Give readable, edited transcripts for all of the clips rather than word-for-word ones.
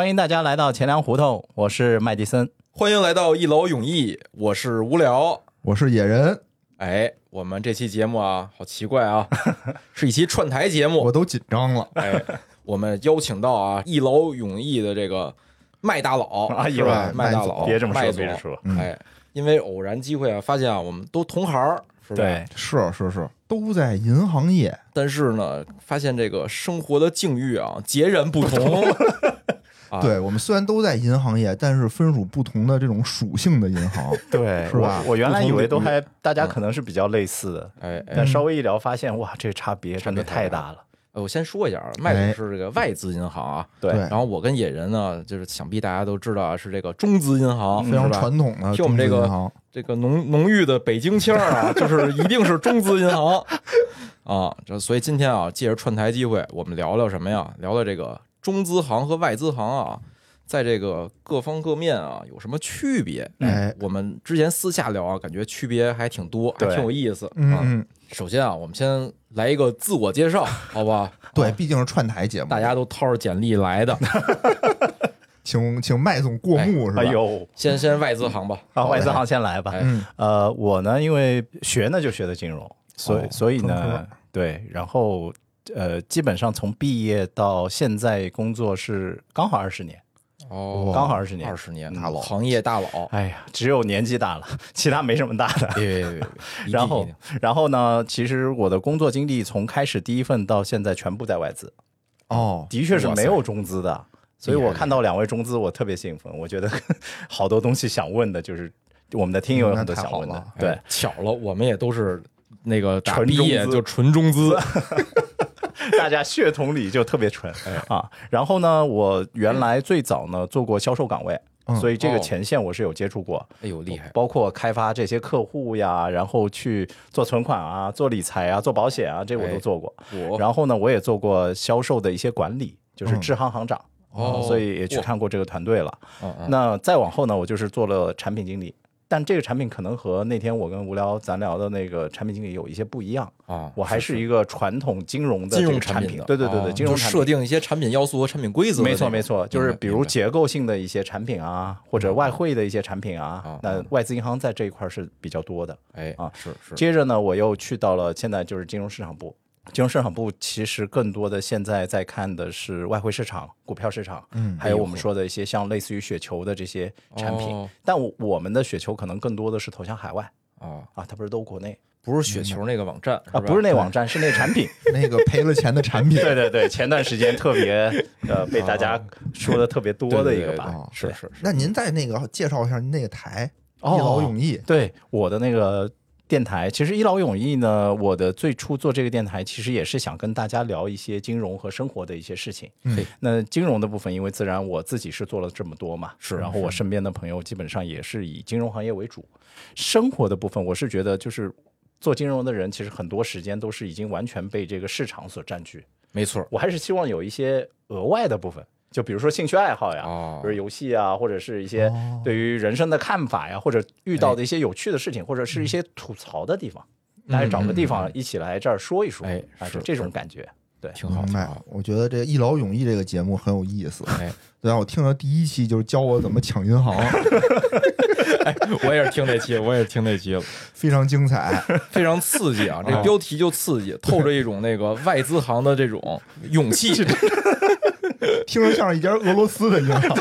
欢迎大家来到钱粮胡同，我是麦迪森。 欢迎来到一劳永逸，我是无聊， 我是野人。 哎，我们这期节目啊，好奇怪啊，是一期串台节目， 我都紧张了。 哎，我们邀请到啊一劳永逸的这个麦大佬，是吧？麦大佬， 别这么说， 麦总，哎，因为偶然机会啊，发现啊，我们都同行，是吧？ 对， 是，都在银行业， 但是呢，发现这个生活的境遇啊，截然不同。 对，我们虽然都在银行业，但是分属不同的这种属性的银行， 对， 是吧？ 我原来以为都还大家可能是比较类似的，但稍微一聊发现，哇，这差别真的太大了。 我先说一下啊，麦总是这个外资银行啊， 对。 然后我跟野人呢，就是想必大家都知道啊，是这个中资银行， 非常传统的。 听我们这个浓郁的北京腔啊，就是一定是中资银行啊。所以今天啊，借着串台机会，我们聊聊什么呀？聊聊这个中资行和外资行啊，在这个各方各面啊有什么区别？我们之前私下聊啊，感觉区别还挺多，还挺有意思。首先啊，我们先来一个自我介绍，好吧？ 对，毕竟是串台节目， 大家都掏着简历来的。 请麦总过目是吧？ 哎呦， 先外资行吧。 外资行先来吧。我呢，因为学呢就学的金融，所以呢，对，然后基本上从毕业到现在工作是刚好20年。刚好20年 ，20年，大佬，行业大佬。 哎呀，只有年纪大了，其他没什么大的。然后呢，其实我的工作经历从开始第一份到现在全部在外资。的确是没有中资的，所以我看到2位中资，我特别兴奋。我觉得好多东西想问的，就是我们的听友有很多想问的。对， 巧了，我们也都是那个打毕业就纯中资。 大家血统里就特别纯啊。然后呢，我原来最早呢做过销售岗位，所以这个前线我是有接触过。 哎呦，厉害！ 包括开发这些客户呀，然后去做存款啊、做理财啊、做保险啊，这我都做过。然后呢，我也做过销售的一些管理，就是支行行长。所以也去看过这个团队了。那再往后呢，我就是做了产品经理。但这个产品可能和那天我跟无聊咱聊的那个产品经理有一些不一样啊，我还是一个传统金融的这个产品，对，金融产品设定一些产品要素和产品规则， 没错，就是比如结构性的一些产品啊，或者外汇的一些产品啊，那外资银行在这一块是比较多的， 是。 接着呢，我又去到了现在就是金融市场部。金融市场部其实更多的现在在看的是外汇市场、股票市场，还有我们说的一些像类似于雪球的这些产品。但我们的雪球可能更多的是投向海外它不是都国内， 不是雪球那个网站不是那网站，是那产品， 那个赔了钱的产品。 对，前段时间特别被大家说的特别多的一个吧。 是。 那您再那个介绍一下您那个台一劳永逸。 对，我的那个电台，其实一劳永逸呢，我的最初做这个电台其实也是想跟大家聊一些金融和生活的一些事情。那金融的部分因为自然我自己是做了这么多嘛，然后我身边的朋友基本上也是以金融行业为主。生活的部分我是觉得就是做金融的人其实很多时间都是已经完全被这个市场所占据。 没错， 我还是希望有一些额外的部分，就比如说兴趣爱好呀，比如游戏啊，或者是一些对于人生的看法呀，或者遇到的一些有趣的事情，或者是一些吐槽的地方，大家找个地方一起来这儿说一说，是这种感觉，对， 挺好。 我觉得这一劳永逸这个节目很有意思。对啊，我听了第1期就是教我怎么抢银行。 我也是听那期了， 非常精彩， 非常刺激啊！这个标题就刺激，透着一种那个外资行的这种勇气。 听着像是一家俄罗斯的银行。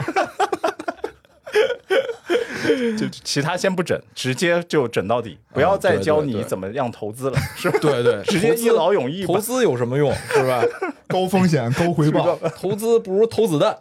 就其他先不整，直接就整到底，不要再教你怎么样投资了，是吧？ 对， 直接一劳永逸。 投资有什么用，是吧？ 高风险高回报， 投资不如投子弹。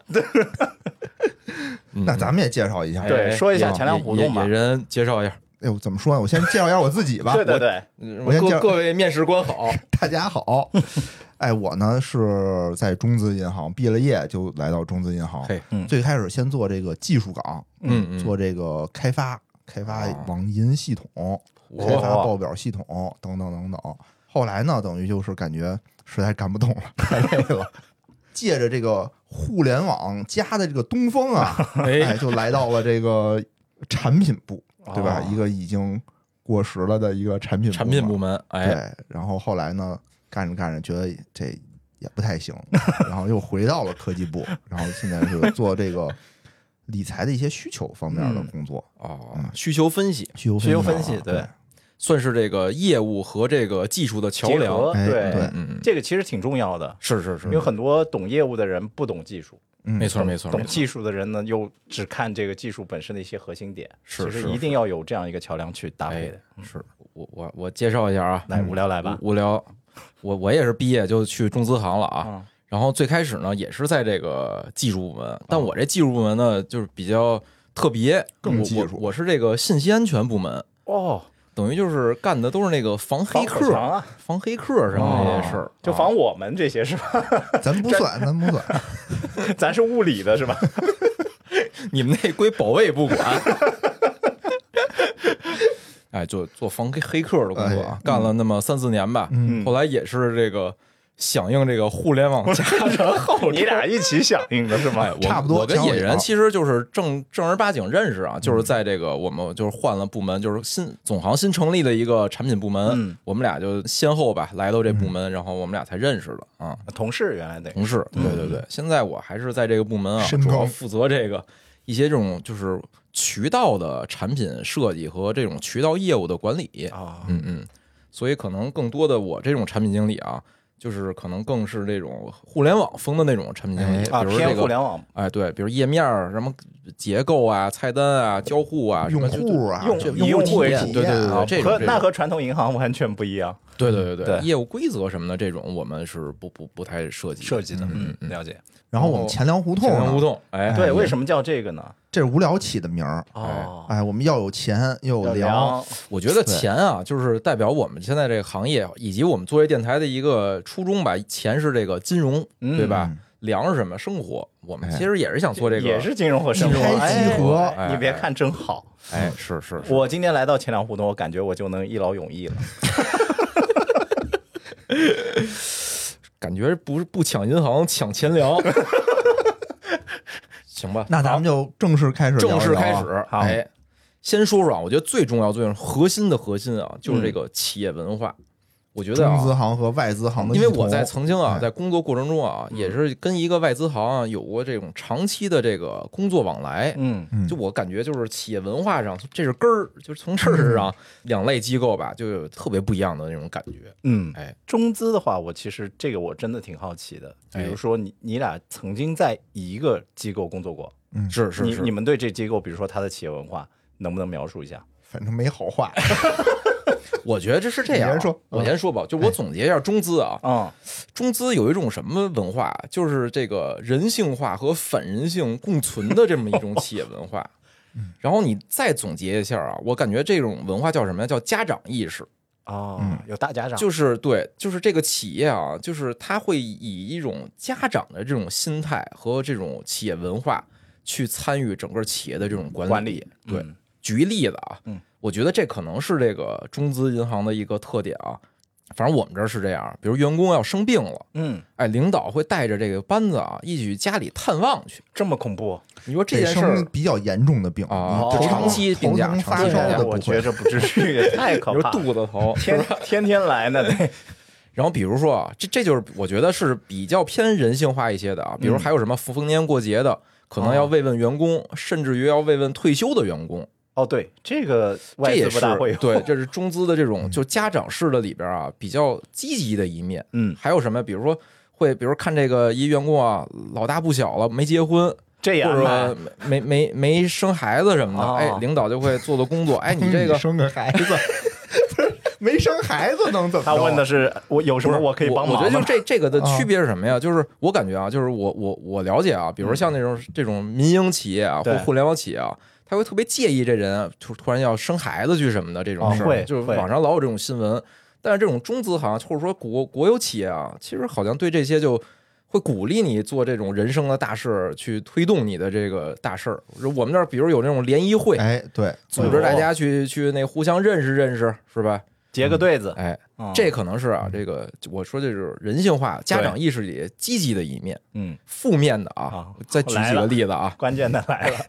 那咱们也介绍一下， 对，说一下钱粮胡同吧。 野人介绍一下。 哎呦，怎么说呢？我先介绍一下我自己吧。 对， 我先各位面试官好， 大家好。哎，我呢是在中资银行毕了业就来到中资银行，最开始先做这个技术岗，做这个开发网银系统、开发报表系统等等。后来呢，等于就是感觉实在干不动了，太累了。借着这个互联网加的这个东风啊，就来到了这个产品部，对吧？一个已经过时了的一个产品部门， 对。 然后后来呢，干着觉得这也不太行，然后又回到了科技部，然后现在是做这个理财的一些需求方面的工作需求分析， 需求分析， 对， 算是这个业务和这个技术的桥梁。 对， 这个其实挺重要的， 是， 因为很多懂业务的人不懂技术。 没错， 懂技术的人呢，又只看这个技术本身的一些核心点， 其实一定要有这样一个桥梁去搭配的。 是我介绍一下啊， 来无聊来吧， 无聊，我也是毕业就去中资行了啊。然后最开始呢，也是在这个技术部门，但我这技术部门呢，就是比较特别， 更技术。 我是这个信息安全部门等于就是干的都是那个防黑客防黑客什么这些事儿， 就防我们这些是吧？ 咱不算， 咱是物理的是吧？ 你们那归保卫不管。哎，就做防黑客的工作干了那么3-4年吧。后来也是这个响应这个互联网加成号， 你俩一起响应的是吗？ 差不多。 我跟野人其实就是正儿八经认识啊，就是在这个我们就是换了部门，就是总行新成立的一个产品部门，我们俩就先后吧来到这部门，然后我们俩才认识的啊。 同事原来同事，对。现在我还是在这个部门啊，主要负责这个一些这种就是渠道的产品设计和这种渠道业务的管理啊。所以可能更多的我这种产品经理啊。就是可能更是这种互联网风的那种产品经理，比如这个偏互联网， 对，比如页面什么结构啊、菜单啊、交互啊、 用户啊、 以用户为主，对，这种那和传统银行完全不一样。 对，业务规则什么的这种我们是不太设计的。 了解。 然后我们钱粮胡同， 对，为什么叫这个呢？ 这是无聊起的名儿我们要有钱又有粮。 我觉得钱啊，就是代表我们现在这个行业以及我们作为电台的一个初衷吧。钱是这个金融，对吧？粮是什么？生活。我们其实也是想做这个， 也是金融和生活结合。 你别看真好， 是。 我今天来到钱粮胡同，我感觉我就能一劳永逸了。 感觉不抢银行，抢钱粮。行吧， 那咱们就正式开始。 好，先说说啊，我觉得最重要、最核心啊，就是这个企业文化。我觉得中资行和外资行的， 因为我曾经在工作过程中啊，也是跟一个外资行有过这种长期的这个工作往来。就我感觉就是企业文化上，这是根儿，就是从这儿上两类机构吧，就有特别不一样的那种感觉。 中资的话，我其实这个我真的挺好奇的。比如说你俩曾经在一个机构工作过， 是你们对这机构，比如说它的企业文化，能不能描述一下？ 反正没好话。 我觉得这是这样，我先说吧，就我总结一下中资啊，中资有一种什么文化，就是这个人性化和反人性共存的这么一种企业文化。然后你再总结一下啊，我感觉这种文化叫什么呀？叫家长意识。 有大家长， 就是这个企业啊，就是他会以一种家长的这种心态和这种企业文化去参与整个企业的这种管理。对，举一例子啊，我觉得这可能是这个中资银行的一个特点啊。反正我们这儿是这样，比如员工要生病了，领导会带着这个班子啊一起去家里探望去。 这么恐怖？ 你说这件事儿比较严重的病啊，长期病假、 发烧的， 我觉着不至于，也太可怕了。 肚子疼， 天来呢。对。 然后比如说啊，这就是我觉得是比较偏人性化一些的啊。比如还有什么逢年过节的，可能要慰问员工，甚至于要慰问退休的员工。 对，这个外资不大会有。 对，这是中资的这种就家长式的里边啊，比较积极的一面。还有什么？比如说比如看这个一员工啊，老大不小了，没结婚， 这样或者没生孩子什么的，领导就会做工作。你这个生个孩子，没生孩子能怎么？ 他问的是我有什么我可以帮忙？ 我觉得就这个的区别是什么呀？就是我感觉啊，就是我了解啊，比如说像这种民营企业啊，或互联网企业啊。他会特别介意这人突然要生孩子去什么的这种事儿，就是网上老有这种新闻。但是这种中资行或者说国有企业啊，其实好像对这些就会鼓励你做这种人生的大事，去推动你的这个大事儿。我们那儿比如有那种联谊会， 对， 组织大家去那互相认识，是吧？ 结个对子， 这可能是啊，这个我说这是人性化、家长意识里积极的一面。负面的啊，再举几个例子啊， 关键的来了。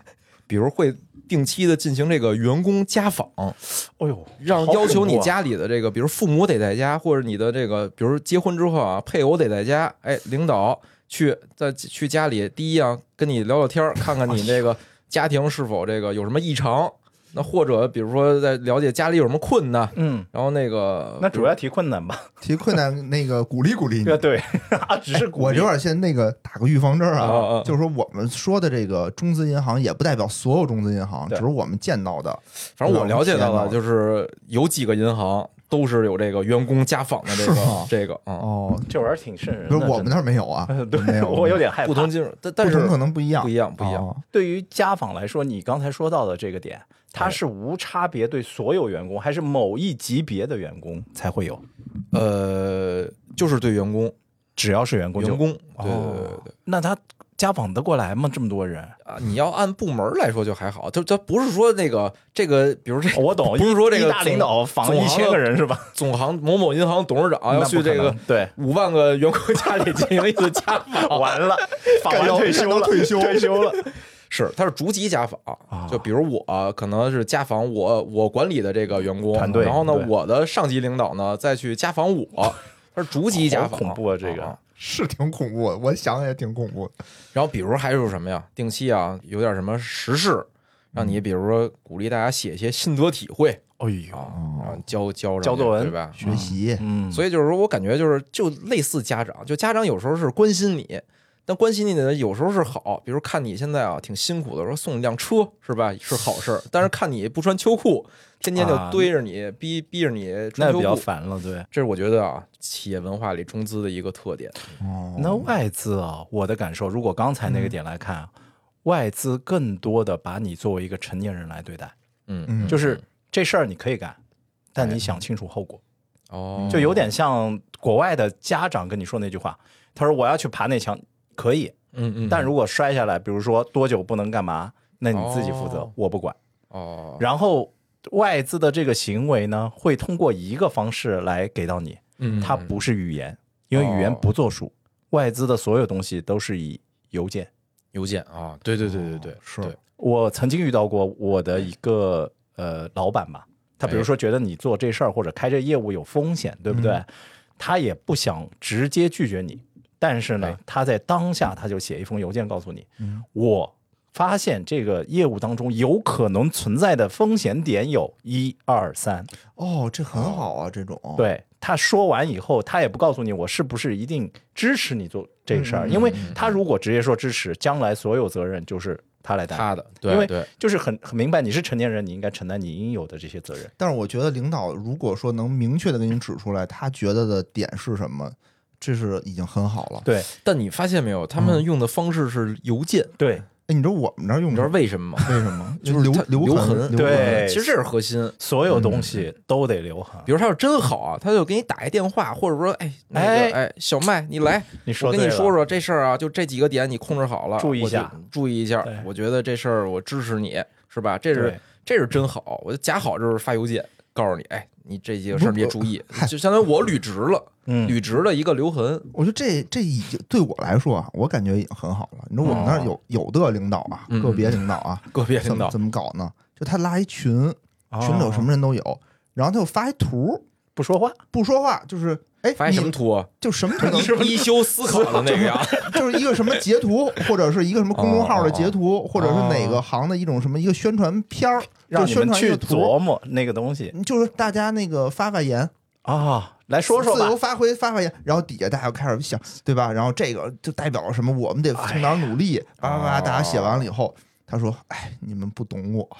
比如会定期的进行这个员工家访， 哎呦， 要求你家里的这个，比如父母得在家，或者你的这个，比如结婚之后啊，配偶得在家，哎，领导去家里，第一啊，跟你聊聊天，看看你这个家庭是否这个有什么异常。那或者比如说在了解家里有什么困难，然后那主要提困难吧， 提困难那个鼓励你， 对，只是我有点先那个打个预防针啊，就是说我们说的这个中资银行也不代表所有中资银行，只是我们见到的， 反正我了解到了，就是有几个银行都是有这个员工家访的这个哦， 这玩意儿挺瘆人的。 不是我们那儿没有啊， 对， 没有， 我有点害怕。 不同金融，但是可能不一样。 对于家访来说，你刚才说到的这个点，它是无差别对所有员工，还是某一级别的员工才会有？ 就是对员工， 只要是员工， 对。 那他家访得过来吗？这么多人啊！你要按部门来说就还好，他不是说这个，比如我懂， 不是说这个大领导访1000个人是吧？ 总行某某银行董事长要去这个对 5万个员工家里进行一次家访， 完了，访完退休了。 是，他是逐级家访，就比如我可能是家访我管理的这个员工团队， 然后呢，我的上级领导呢再去家访我，他是逐级家访， 恐怖啊！这个是挺恐怖的，我想也挺恐怖的。 然后比如还有什么呀？定期啊，有点什么时事，让你比如说鼓励大家写一些心得体会， 哎呦， 教作文对吧？ 学习， 所以就是说我感觉就类似家长，就家长有时候是关心你。但关心你的有时候是好，比如看你现在啊挺辛苦的，说送你辆车是吧，是好事。但是看你不穿秋裤，天天就堆着你，逼着你穿秋裤， 那比较烦了。对， 这是我觉得啊，企业文化里中资的一个特点。 那外资啊，我的感受，如果刚才那个点来看，外资更多的把你作为一个成年人来对待。就是这事儿你可以干，但你想清楚后果。就有点像国外的家长跟你说那句话，他说我要去爬那墙。可以，但如果摔下来，比如说多久不能干嘛，那你自己负责，我不管。然后外资的这个行为呢，会通过一个方式来给到你，它不是语言，因为语言不作数，外资的所有东西都是以邮件啊，对， 是我曾经遇到过我的一个老板吧，他比如说觉得你做这事儿或者开这业务有风险，对不对？他也不想直接拒绝你。但是呢，他在当下他就写一封邮件告诉你，我发现这个业务当中有可能存在的风险点有1、2、3。 这很好啊，这种。 对，他说完以后，他也不告诉你我是不是一定支持你做这个事儿，因为他如果直接说支持，将来所有责任就是他来担， 他的，对， 因为就是很明白你是成年人，你应该承担你应有的这些责任。 但是我觉得领导如果说能明确的给你指出来，他觉得的点是什么。这是已经很好了， 对。 但你发现没有，他们用的方式是邮件， 对。 你知道我们这儿用， 你知道为什么吗？ 为什么？ 就是留痕， 对， 其实这是核心， 所有东西都得留痕。 比如他要真好啊，他就给你打一电话，或者说，小麦，你来，我跟你说说这事儿啊，就这几个点你控制好了， 注意一下。 我觉得这事儿我支持你，是吧？这是真好。我就假好就是发邮件告诉你，你这几个事儿别注意，就相当于我履职了。履职的一个留痕， 我觉得这已经对我来说啊，我感觉已经很好了。你说我们那儿有的领导啊，个别领导啊，怎么搞呢？就他拉一群里有什么人都有，然后他又发一图， 不说话，就是发什么图？ 就什么图能一休思考的那个呀， 就是一个什么截图，或者是一个什么公众号的截图，或者是哪个行的一种什么一个宣传片儿， 让你们去琢磨那个东西， 就是大家那个发言啊。来说说吧， 自由发挥言，然后底下大家开始想，对吧？然后这个就代表了什么？我们得从哪儿努力？大家写完了以后，他说：“你们不懂我。”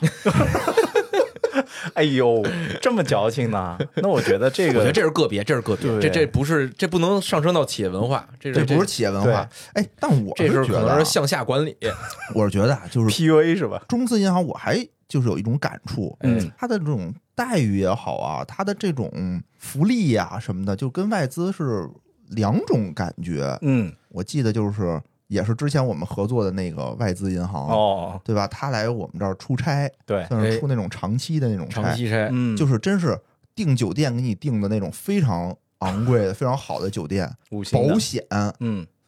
哎呦，这么矫情呢？那我觉得这是个别，这不是，这不能上升到企业文化，这不是企业文化。但我这是可能是向下管理。 我是觉得就是 PUA 是吧？ 中资银行我还就是有一种感触，它的这种待遇也好啊，它的这种福利呀什么的，就跟外资是2种感觉。我记得也是之前我们合作的那个外资银行，对吧？他来我们这儿出差， 对， 算是出那种长期的那种长期差， 就是真是订酒店给你订的那种非常昂贵的、非常好的酒店，保险，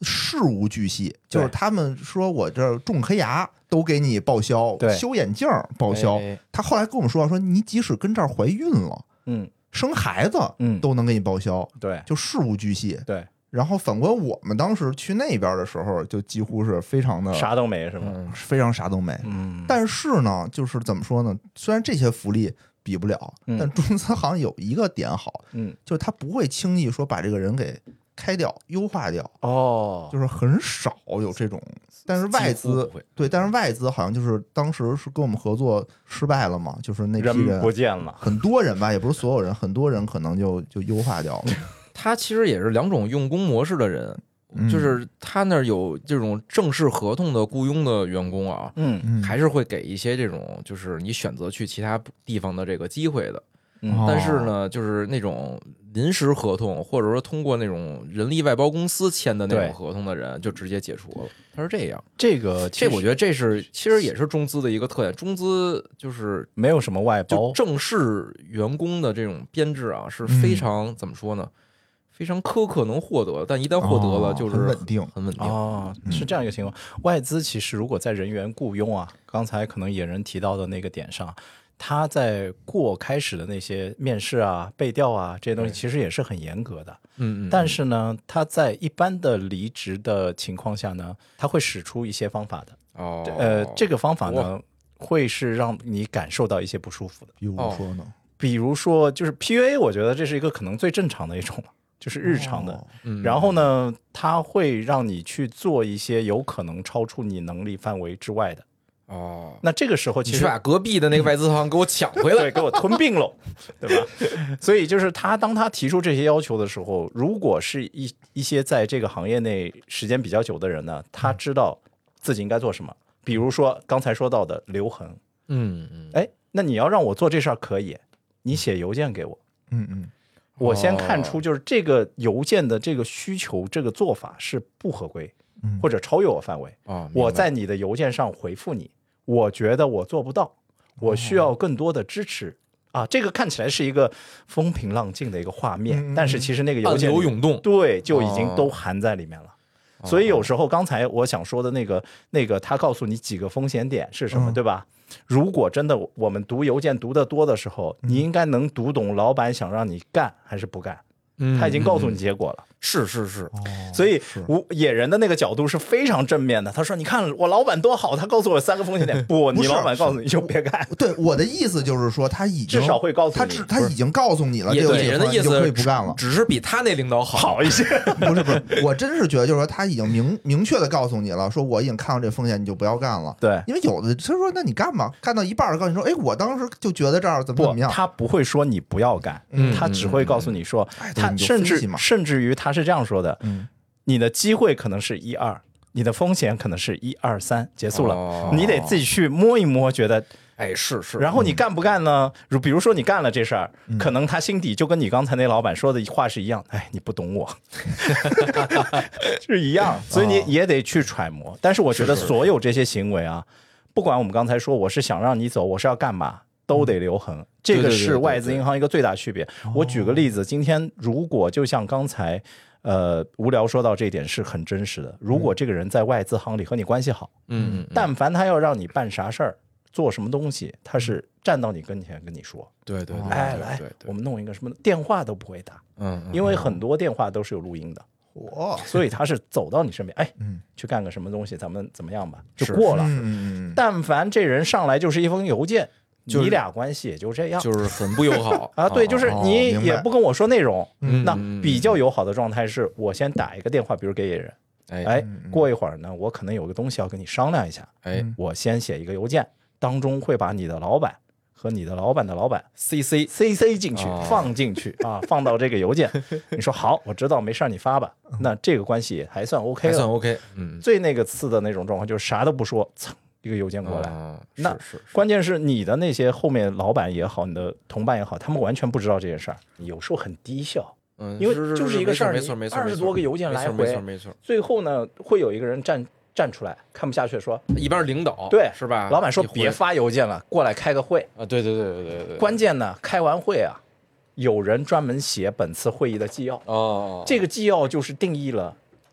事无巨细，就是他们说我这种黑牙都给你报销，修眼镜报销。他后来跟我们说你即使跟这儿怀孕了，生孩子，都能给你报销。 对， 就事无巨细。 对。 然后反观我们当时去那边的时候，就几乎是非常的啥都没，是吗？ 非常啥都没。但是呢，就是怎么说呢？虽然这些福利比不了，但中资行有一个点好，就是他不会轻易说把这个人给开掉、优化掉。就是很少有这种。但是外资对，但是外资好像就是当时是跟我们合作失败了嘛，就是那批人不见了， 很多人吧，也不是所有人，很多人可能就优化掉了。 他其实也是两种用工模式的人，就是他那儿有这种正式合同的雇佣的员工啊，还是会给一些这种就是你选择去其他地方的这个机会的。但是呢，就是那种临时合同或者说通过那种人力外包公司签的那种合同的人，就直接解除了。他是这样， 这我觉得这是其实也是中资的一个特点。中资就是没有什么外包， 就正式员工的这种编制啊，是非常怎么说呢？非常苛刻能获得，但一旦获得了，就是很稳定， 很稳定是这样一个情况。外资其实如果在人员雇佣啊，刚才可能野人提到的那个点上，他在开始的那些面试啊、背调啊这些东西，其实也是很严格的。但是呢，他在一般的离职的情况下呢，他会使出一些方法的。这个方法呢，会是让你感受到一些不舒服的。 比如说呢？ 比如说就是 PUA， 我觉得这是一个可能最正常的一种。就是日常的，然后呢，它会让你去做一些有可能超出你能力范围之外的。那这个时候其实把隔壁的那个外资行给我抢回来， 对，给我吞并了，对吧？所以就是当他提出这些要求的时候，如果是一些在这个行业内时间比较久的人呢，他知道自己应该做什么。比如说刚才说到的留痕，那你要让我做这事儿可以，你写邮件给我，我先看出就是这个邮件的这个需求，这个做法是不合规，或者超越我范围。我在你的邮件上回复你，我觉得我做不到，我需要更多的支持。这个看起来是一个风平浪静的一个画面，但是其实那个邮件暗流涌动， 对，就已经都含在里面了。所以有时候刚才我想说的那个他告诉你几个风险点是什么，对吧？如果真的我们读邮件读得多的时候，你应该能读懂老板想让你干还是不干。他已经告诉你结果了。 是， 所以野人的那个角度是非常正面的。他说：“你看我老板多好，他告诉我3个风险点。不，你老板告诉你就别干。” 对，我的意思就是说，他已经至少会告诉你， 他已经告诉你了。 野人的意思可以不干了， 只是比他那领导好一些。 不是，我真是觉得就是说，他已经明确的告诉你了，说我已经看到这风险，你就不要干了。 对， 因为有的他说，那你干嘛？干到一半告诉你说，哎，我当时就觉得这儿怎么样。 他不会说你不要干，他只会告诉你说，他甚至于他是这样说的。你的机会可能是1、2，你的风险可能是1、2、3，结束了。你得自己去摸一摸，觉得是。 然后你干不干呢？比如说你干了这事儿，可能他心底就跟你刚才那老板说的话是一样。你不懂我，是一样。所以你也得去揣摩。但是我觉得所有这些行为啊，不管我们刚才说我是想让你走，我是要干嘛，都得留痕。这个是外资银行一个最大区别。我举个例子，今天如果就像刚才无聊说到这一点是很真实的。如果这个人在外资行里和你关系好，但凡他要让你办啥事儿、做什么东西，他是站到你跟前跟你说， 对， 来，我们弄一个什么电话都不会打，因为很多电话都是有录音的，所以他是走到你身边，去干个什么东西，咱们怎么样吧，就过了。但凡这人上来就是一封邮件。你俩关系也就这样， 就是很不友好对，就是你也不跟我说内容。那比较友好的状态是我先打一个电话，比如给野人，过一会儿呢，我可能有个东西要跟你商量一下，我先写一个邮件，当中会把你的老板和你的老板的老板 CC 进去，放进去放到这个邮件。你说好，我知道，没事你发吧。那这个关系还算 OK 了， 还算 OK。 最那个次的那种状况就是啥都不说，一个邮件过来，那关键是你的那些后面老板也好，你的同伴也好，他们完全不知道这件事儿，有时候很低效，因为就是一个事儿，20多个邮件来回， 没错， 最后呢会有一个人站出来看不下去，说一般是领导， 对， 是吧？ 老板说别发邮件了，过来开个会对， 关键呢开完会有人专门写本次会议的纪要， 这个纪要就是定义了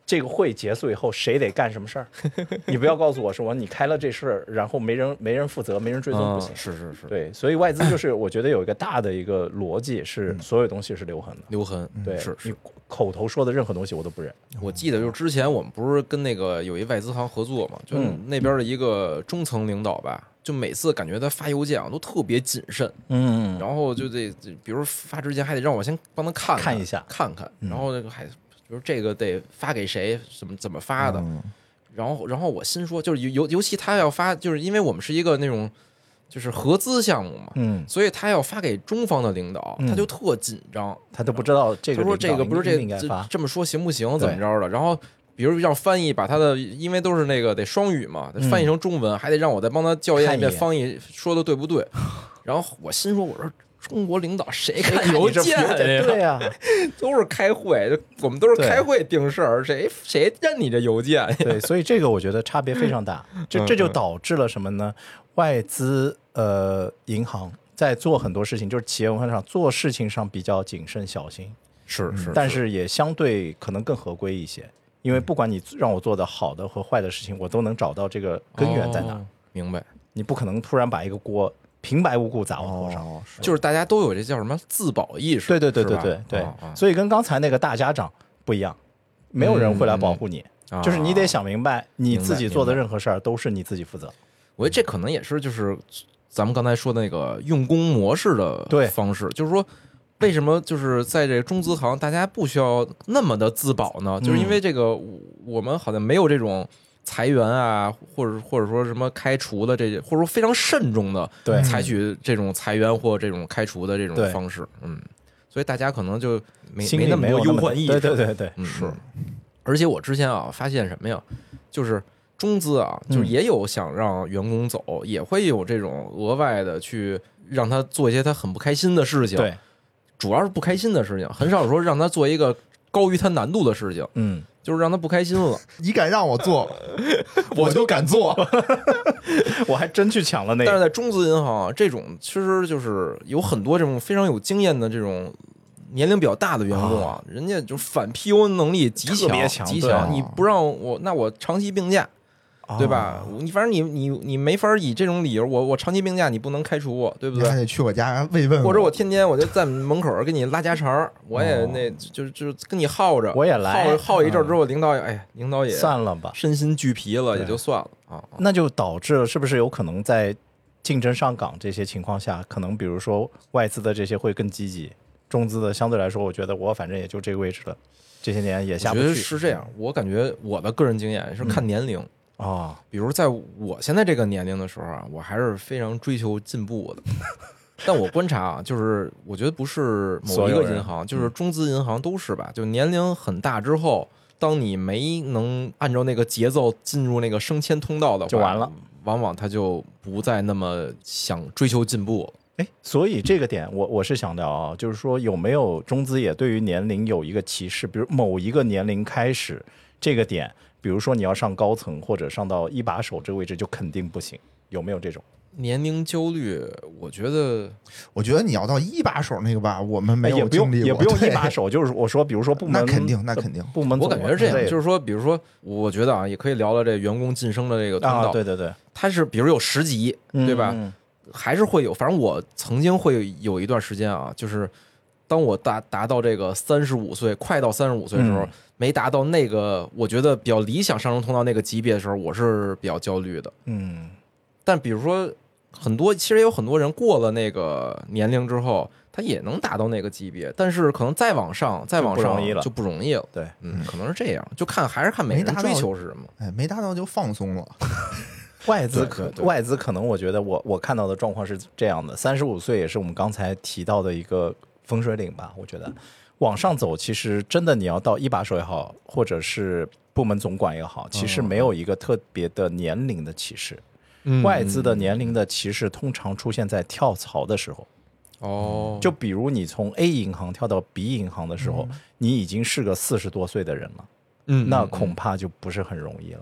这个会结束以后谁得干什么事儿，你不要告诉我说你开了这事儿，然后没人负责，没人追踪，不行。 是， 对，所以外资就是我觉得有一个大的一个逻辑是，所有东西是留痕的。 留痕， 对， 是你口头说的任何东西我都不认。 我记得就是之前我们不是跟那个有一外资行合作嘛，就那边的一个中层领导吧，就每次感觉他发邮件都特别谨慎，然后就得比如发之前还得让我先帮他看一下， 看，然后那个还比如这个得发给谁，怎么发的，然后我心说，就是尤其他要发，就是因为我们是一个那种就是合资项目嘛，所以他要发给中方的领导，他就特紧张， 他都不知道这个， 他说这个不是这么说行不行，怎么着的，然后。比如让翻译把他的，因为都是那个得双语嘛，翻译成中文，还得让我再帮他校验一遍翻译说的对不对。然后我心说，我说中国领导谁看邮件呀？ 对呀， 都是开会，我们都是开会定事儿，谁认你这邮件？ 对，所以这个我觉得差别非常大，这就导致了什么呢？外资银行在做很多事情，就是企业文化上做事情上比较谨慎小心， 是， 但是也相对可能更合规一些。因为不管你让我做的好的和坏的事情，我都能找到这个根源在哪。 明白？ 你不可能突然把一个锅平白无故砸我头上， 就是大家都有这叫什么自保意识。 对，所以跟刚才那个大家长不一样，没有人会来保护你，就是你得想明白，你自己做的任何事儿都是你自己负责。 我觉得这可能也是就是咱们刚才说的那个用工模式的方式，就是说。为什么就是在这个中资行，大家不需要那么的自保呢？就是因为这个，我们好像没有这种裁员啊，或者说什么开除的这，或者说非常慎重的采取这种裁员或这种开除的这种方式。所以大家可能就没那么多忧患意识。 对， 是。而且我之前发现什么呀？就是中资就是也有想让员工走，也会有这种额外的去让他做一些他很不开心的事情。 对。 主要是不开心的事情，很少说让他做一个高于他难度的事情，就是让他不开心了。 你敢让我做，我就敢做。 我还真去抢了那个。 但是在中资银行这种其实就是有很多这种非常有经验的这种年龄比较大的员工人家就反 PU 能力极强，你不让我，那我长期病假。对吧？你反正你没法以这种理由，我长期病假，你不能开除我，对不对？ 还得去我家慰问我， 或者我天天我就在门口给你拉家常，我也那就跟你耗着， 我也来耗一阵之后，领导也算了吧， 身心俱疲了，也就算了啊。 那就导致了是不是有可能在竞争上岗这些情况下，可能比如说外资的这些会更积极，中资的相对来说，我觉得我反正也就这个位置了，这些年也下不去。 我觉得是这样，我感觉我的个人经验是看年龄。比如在我现在这个年龄的时候我还是非常追求进步的。但我观察就是我觉得不是某一个银行，就是中资银行都是吧，就年龄很大之后，当你没能按照那个节奏进入那个升迁通道的话， 就完了， 往往他就不再那么想追求进步了。 所以这个点我是想聊就是说有没有中资也对于年龄有一个歧视，比如某一个年龄开始这个点。比如说你要上高层或者上到一把手这个位置就肯定不行，有没有这种年龄焦虑？我觉得你要到一把手那个吧，我们没有经历过， 也不用一把手，就是我说，比如说部门， 那肯定部门， 我感觉是这样，就是说，比如说，我觉得也可以聊聊这员工晋升的这个通道。 对， 它是比如有10级，对吧？还是会有，反正我曾经会有一段时间就是当我达到这个35岁，快到35岁的时候。没达到那个我觉得比较理想上升通道那个级别的时候，我是比较焦虑的。但比如说其实也有很多人过了那个年龄之后，他也能达到那个级别，但是可能再往上就不容易了。 对， 可能是这样，就还是看每个人追求是什么。 没达到就放松了。 外资可能我觉得我看到的状况是这样的，35岁也是我们刚才提到的一个分水岭吧，我觉得。往上走，其实真的你要到一把手也好，或者是部门总管也好，其实没有一个特别的年龄的歧视。外资的年龄的歧视通常出现在跳槽的时候。就比如你从 A 银行跳到 B 银行的时候，你已经是个40多岁的人了，那恐怕就不是很容易了。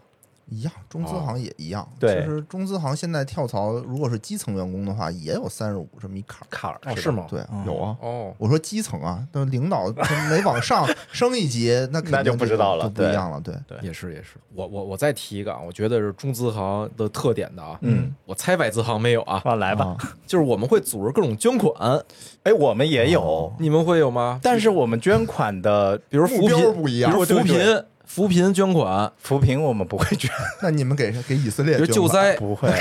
一样，中资行也一样。 对， 其实中资行现在跳槽，如果是基层员工的话，也有35这么一坎儿。 是吗？ 对，有啊。 哦， 我说基层啊，但领导没往上升一级，那就不知道了， 就不一样了。对， 也是。我再提一个啊，我觉得是中资行的特点的啊。我猜外资行没有啊。 来吧， 就是我们会组织各种捐款。 哎，我们也有， 你们会有吗？ 但是我们捐款的， 比如扶贫不一样， 比如扶贫捐款， 扶贫我们不会捐。 那你们给以色列捐款？ 救灾不会。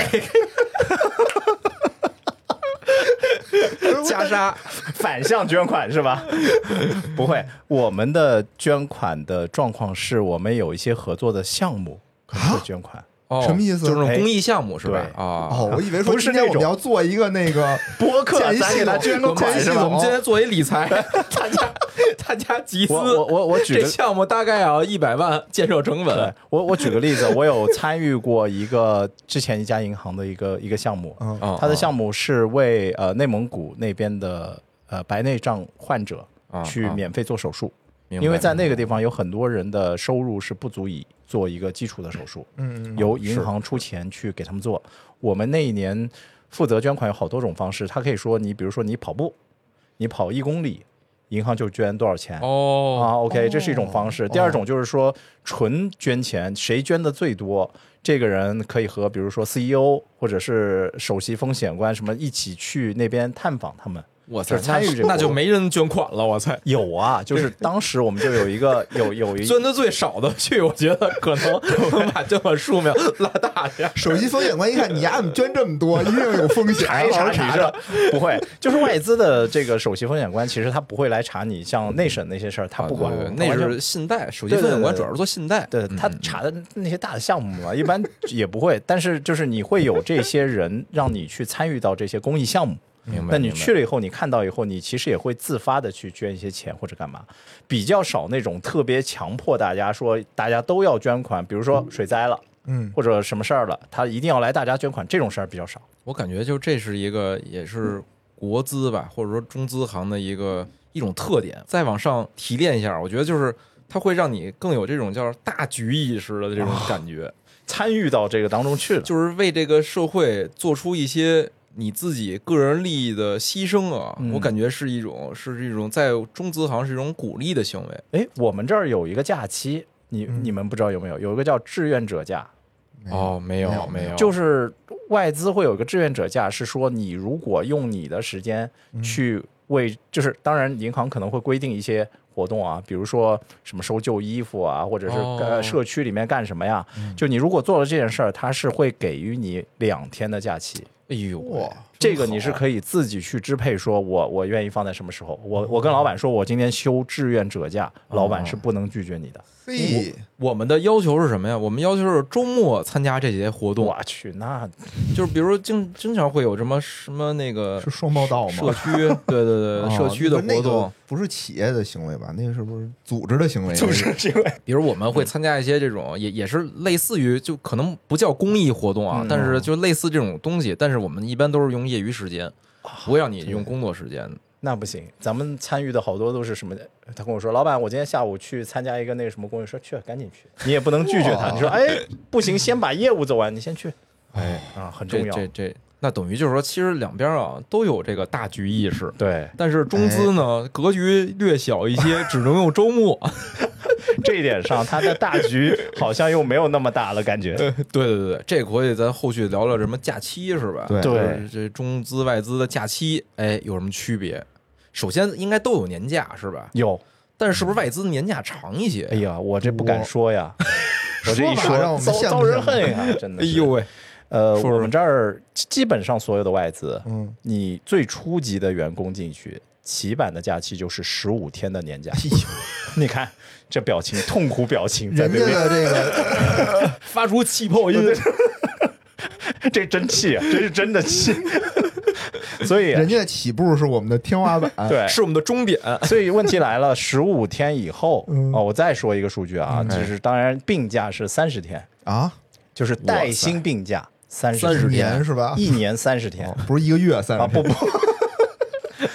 加沙反向捐款是吧？不会，我们的捐款的状况是我们有一些合作的项目可能会捐款。 什么意思？ 就是那种公益项目是吧？ 我以为说今天我们要做一个那个播客，咱给他捐个款是吧？ 我们今天做一理财，大家集资。 我举个这项目大概要100万建设成本。 我举个例子，我有参与过之前一家银行的一个项目，它的项目是为内蒙古那边的白内障患者去免费做手术。因为在那个地方有很多人的收入是不足以做一个基础的手术，由银行出钱去给他们做。我们那一年负责捐款有好多种方式，他可以说比如说你跑步，你跑1公里，银行就捐多少钱。OK， 这是一种方式。第二种就是说纯捐钱，谁捐的最多，这个人可以和比如说 CEO 或者是首席风险官什么一起去那边探访他们。 我操， 参与这个那就没人捐款了。我猜有啊，就是当时我们就有一个捐的最少的去，我觉得可能把这个数量拉大点。 首席风险官一看你怎么捐这么多，一定有风险， 查着不会，就是外资的这个首席风险官，其实他不会来查你像内审那些事儿，他不管。 那是信贷，首席风险官主要是做信贷。 对，他查的那些大的项目嘛，一般也不会。但是就是你会有这些人让你去参与到这些公益项目。那你去了以后，你看到以后，你其实也会自发的去捐一些钱或者干嘛，比较少那种特别强迫大家说大家都要捐款，比如说水灾了，或者什么事儿了，他一定要来大家捐款，这种事儿比较少。 我感觉就这是一个也是国资吧，或者说中资行的一种特点。再往上提炼一下，我觉得就是它会让你更有这种叫大局意识的这种感觉， 参与到这个当中去了， 就是为这个社会做出一些你自己个人利益的牺牲啊，我感觉是一种在中资行是一种鼓励的行为。 哎，我们这儿有一个假期，你们不知道有没有？有一个叫志愿者假。 没有， 就是外资会有一个志愿者假，是说你如果用你的时间去就是当然银行可能会规定一些活动啊，比如说什么收旧衣服啊，或者是社区里面干什么呀，就你如果做了这件事儿，它是会给予你2天的假期。 哎呦哇， 这个你是可以自己去支配，说我愿意放在什么时候。我跟老板说我今天休志愿者假，老板是不能拒绝你的。 我们的要求是什么呀？我们要求是周末参加这些活动。 我去，那就是比如经常会有什么那个是双报道吗？ 社区对，社区的活动不是企业的行为吧？那个是不是组织的行为？ 组织行为。 比如我们会参加一些这种也是类似于就可能不叫公益活动啊，但是就类似这种东西，但是我们一般都是用业余时间，不会让你用工作时间。 那不行，咱们参与的好多都是什么？他跟我说，老板，我今天下午去参加一个那个什么公益，说去，赶紧去，你也不能拒绝他。你说，不行，先把业务走完，你先去。很重要。 那等于就是说，其实两边啊都有这个大局意识。 对， 但是中资呢，格局略小一些，只能用周末。 这一点上，它的大局好像又没有那么大了，感觉。 对，这个可以咱后续聊聊什么假期是吧？ 对， 这中资外资的假期，有什么区别？首先应该都有年假是吧？ 有， 但是是不是外资年假长一些？ 哎呀，我这不敢说呀，我这一说遭人恨呀，真的。 哎呦喂！ 我们这儿基本上所有的外资，你最初级的员工进去，起版的假期就是15天的年假。你看这表情，痛苦表情， 人家的这个发出气泡音， 这真气啊，这是真的气。所以人家的起步是我们的天花板， 对， 是我们的终点。 所以问题来了，15天以后，我再说一个数据啊，就是当然病假是30天啊， 就是带薪病假。30 年是吧？ 1年30天， 不是1个月30天啊！不，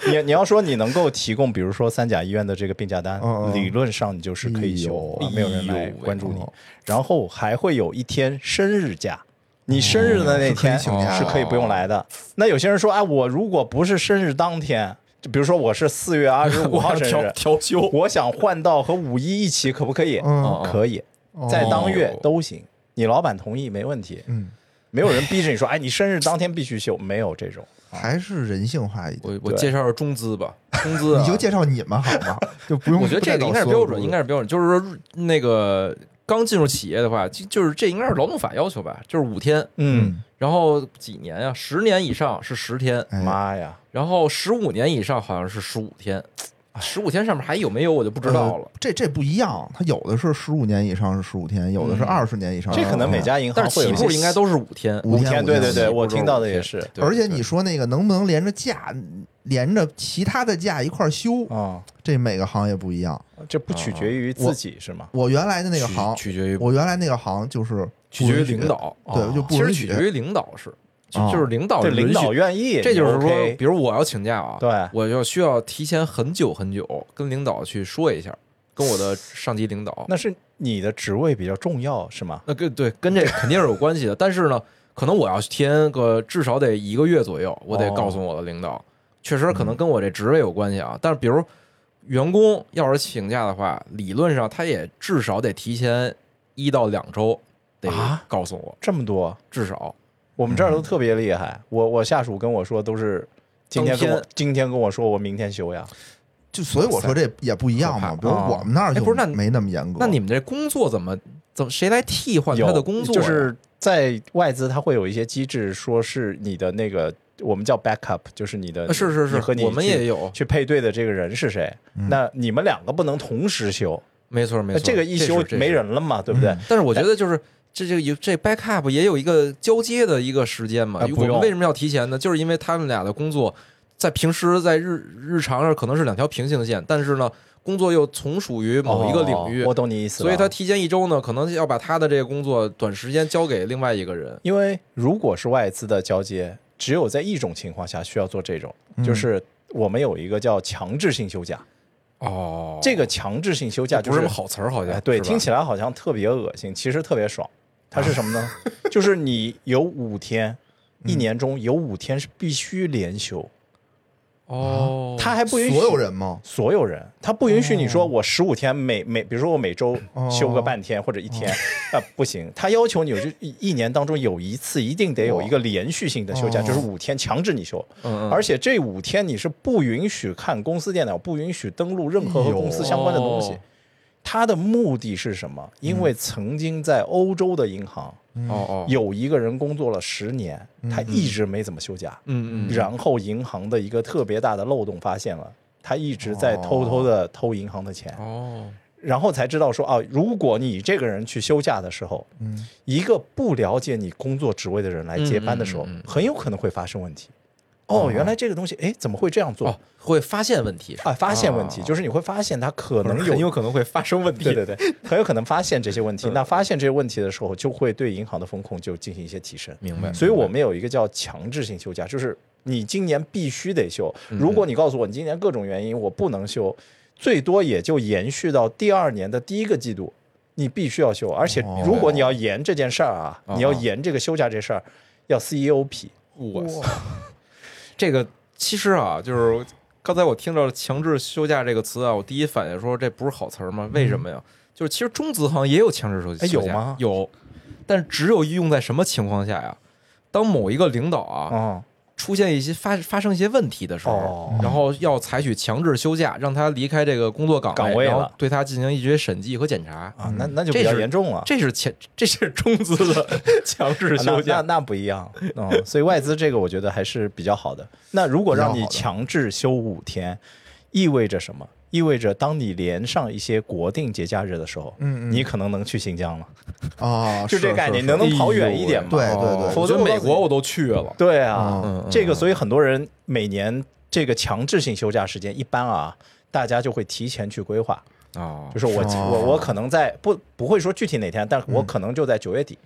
你要说你能够提供，比如说3甲医院的这个病假单，理论上你就是可以休，没有人来关注你。然后还会有1天生日假，你生日的那天是可以不用来的。那有些人说，哎，我如果不是生日当天，就比如说我是4月25号生日， 调休， 我想换到和5一一起，可不可以？可以，在当月都行，你老板同意没问题。没有人逼着你说，哎，你生日当天必须休，没有这种， 还是人性化一点。 我介绍中资吧，中资你就介绍你们好吗？就不用。 我觉得这个应该是标准，应该是标准。就是说那个刚进入企业的话，就是这应该是劳动法要求吧，就是5天。然后几年呀？10年以上是10天， 妈呀！ 然后15年以上好像是15天。15天上面还有没有我就不知道了。 这不一样，它有的是15年以上是15天，有的是20年以上。 这可能每家银行但是起步应该都是5天。 5天，对，我听到的也是。 而且你说那个能不能连着假，连着其他的假一块休啊？这每个行业不一样， 这不取决于自己是吗？ 我原来的那个行取决于我原来那个行就是取决于领导， 对，就不其实取决于领导就是领导愿意， 这就是说，比如我要请假啊， 对， 我就需要提前很久跟领导去说一下，跟我的上级领导。 那是你的职位比较重要是吗？ 那对，跟这肯定是有关系的。但是呢，可能我要提前至少得1个月左右，我得告诉我的领导，确实可能跟我这职位有关系啊。但是比如员工要是请假的话，理论上他也至少得提前1到2周得告诉我， 这么多， 至少。 我们这儿都特别厉害，我下属跟我说都是今天跟我说我明天休呀， 就所以我说这也不一样嘛。比如我们那儿就没那么严格。 那你们这工作怎么谁来替换他的工作？ 就是在外资它会有一些机制，说是你的那个我们叫 backup， 就是你的是和你我们也有去配对的这个人是谁，那你们2个不能同时休， 没错， 这个一休没人了嘛，对不对？ 但是我觉得就是。这 backup 也有一个交接的一个时间嘛，我们为什么要提前呢？就是因为他们俩的工作在平时在日常上可能是2条平行线，但是呢，工作又从属于某一个领域。 我懂你意思了。 所以他提前1周呢，可能要把他的这个工作短时间交给另外一个人。 因为如果是外资的交接，只有在一种情况下需要做这种，就是我们有一个叫强制性休假。这个强制性休假就是不是什么好词儿，好像对，听起来好像特别恶心，其实特别爽。它是什么呢？就是你有5天，1年中有5天是必须连休。他还不允许所有人吗？ 所有人，他不允许你说我15天比如说我每周休个半天或者1天，不行。他要求你就1年当中有1次一定得有一个连续性的休假，就是5天强制你休。而且这5天你是不允许看公司电脑，不允许登录任何和公司相关的东西。他的目的是什么？因为曾经在欧洲的银行，有一个人工作了10年，他一直没怎么休假，然后银行的一个特别大的漏洞发现了，他一直在偷偷的偷银行的钱，然后才知道说如果你这个人去休假的时候，一个不了解你工作职位的人来接班的时候，很有可能会发生问题。原来这个东西，怎么会这样做？ 会发现问题发现问题，就是你会发现它很有可能会发生问题。 对，很有可能发现这些问题。那发现这些问题的时候，就会对银行的风控就进行一些提升。 明白。 所以我们有一个叫强制性休假，就是你今年必须得休。如果你告诉我你今年各种原因我不能休，最多也就延续到第2年的第1个季度，你必须要休。而且如果你要延这件事儿你要延这个休假这事儿，要 CEO 批。 哇！这个其实就是刚才我听到强制休假这个词我第一反应说这不是好词儿吗？为什么呀？就是其实中资行也有强制休假， 有吗？ 有，但只有用在什么情况下呀？当某一个领导出现一些发生一些问题的时候，然后要采取强制休假，让他离开这个工作岗位，然后对他进行一些审计和检查那就比较严重了。 这是中资的强制休假， 那不一样所以外资这个我觉得还是比较好的。那如果让你强制休5天，意味着什么？意味着当你连上一些国定节假日的时候，你可能能去新疆了就这概念，能跑远一点嘛？ 对， 否则美国我都去了。 对这个所以很多人每年这个强制性休假时间，一般大家就会提前去规划就是我可能在不会说具体哪天，但我可能就在9月底。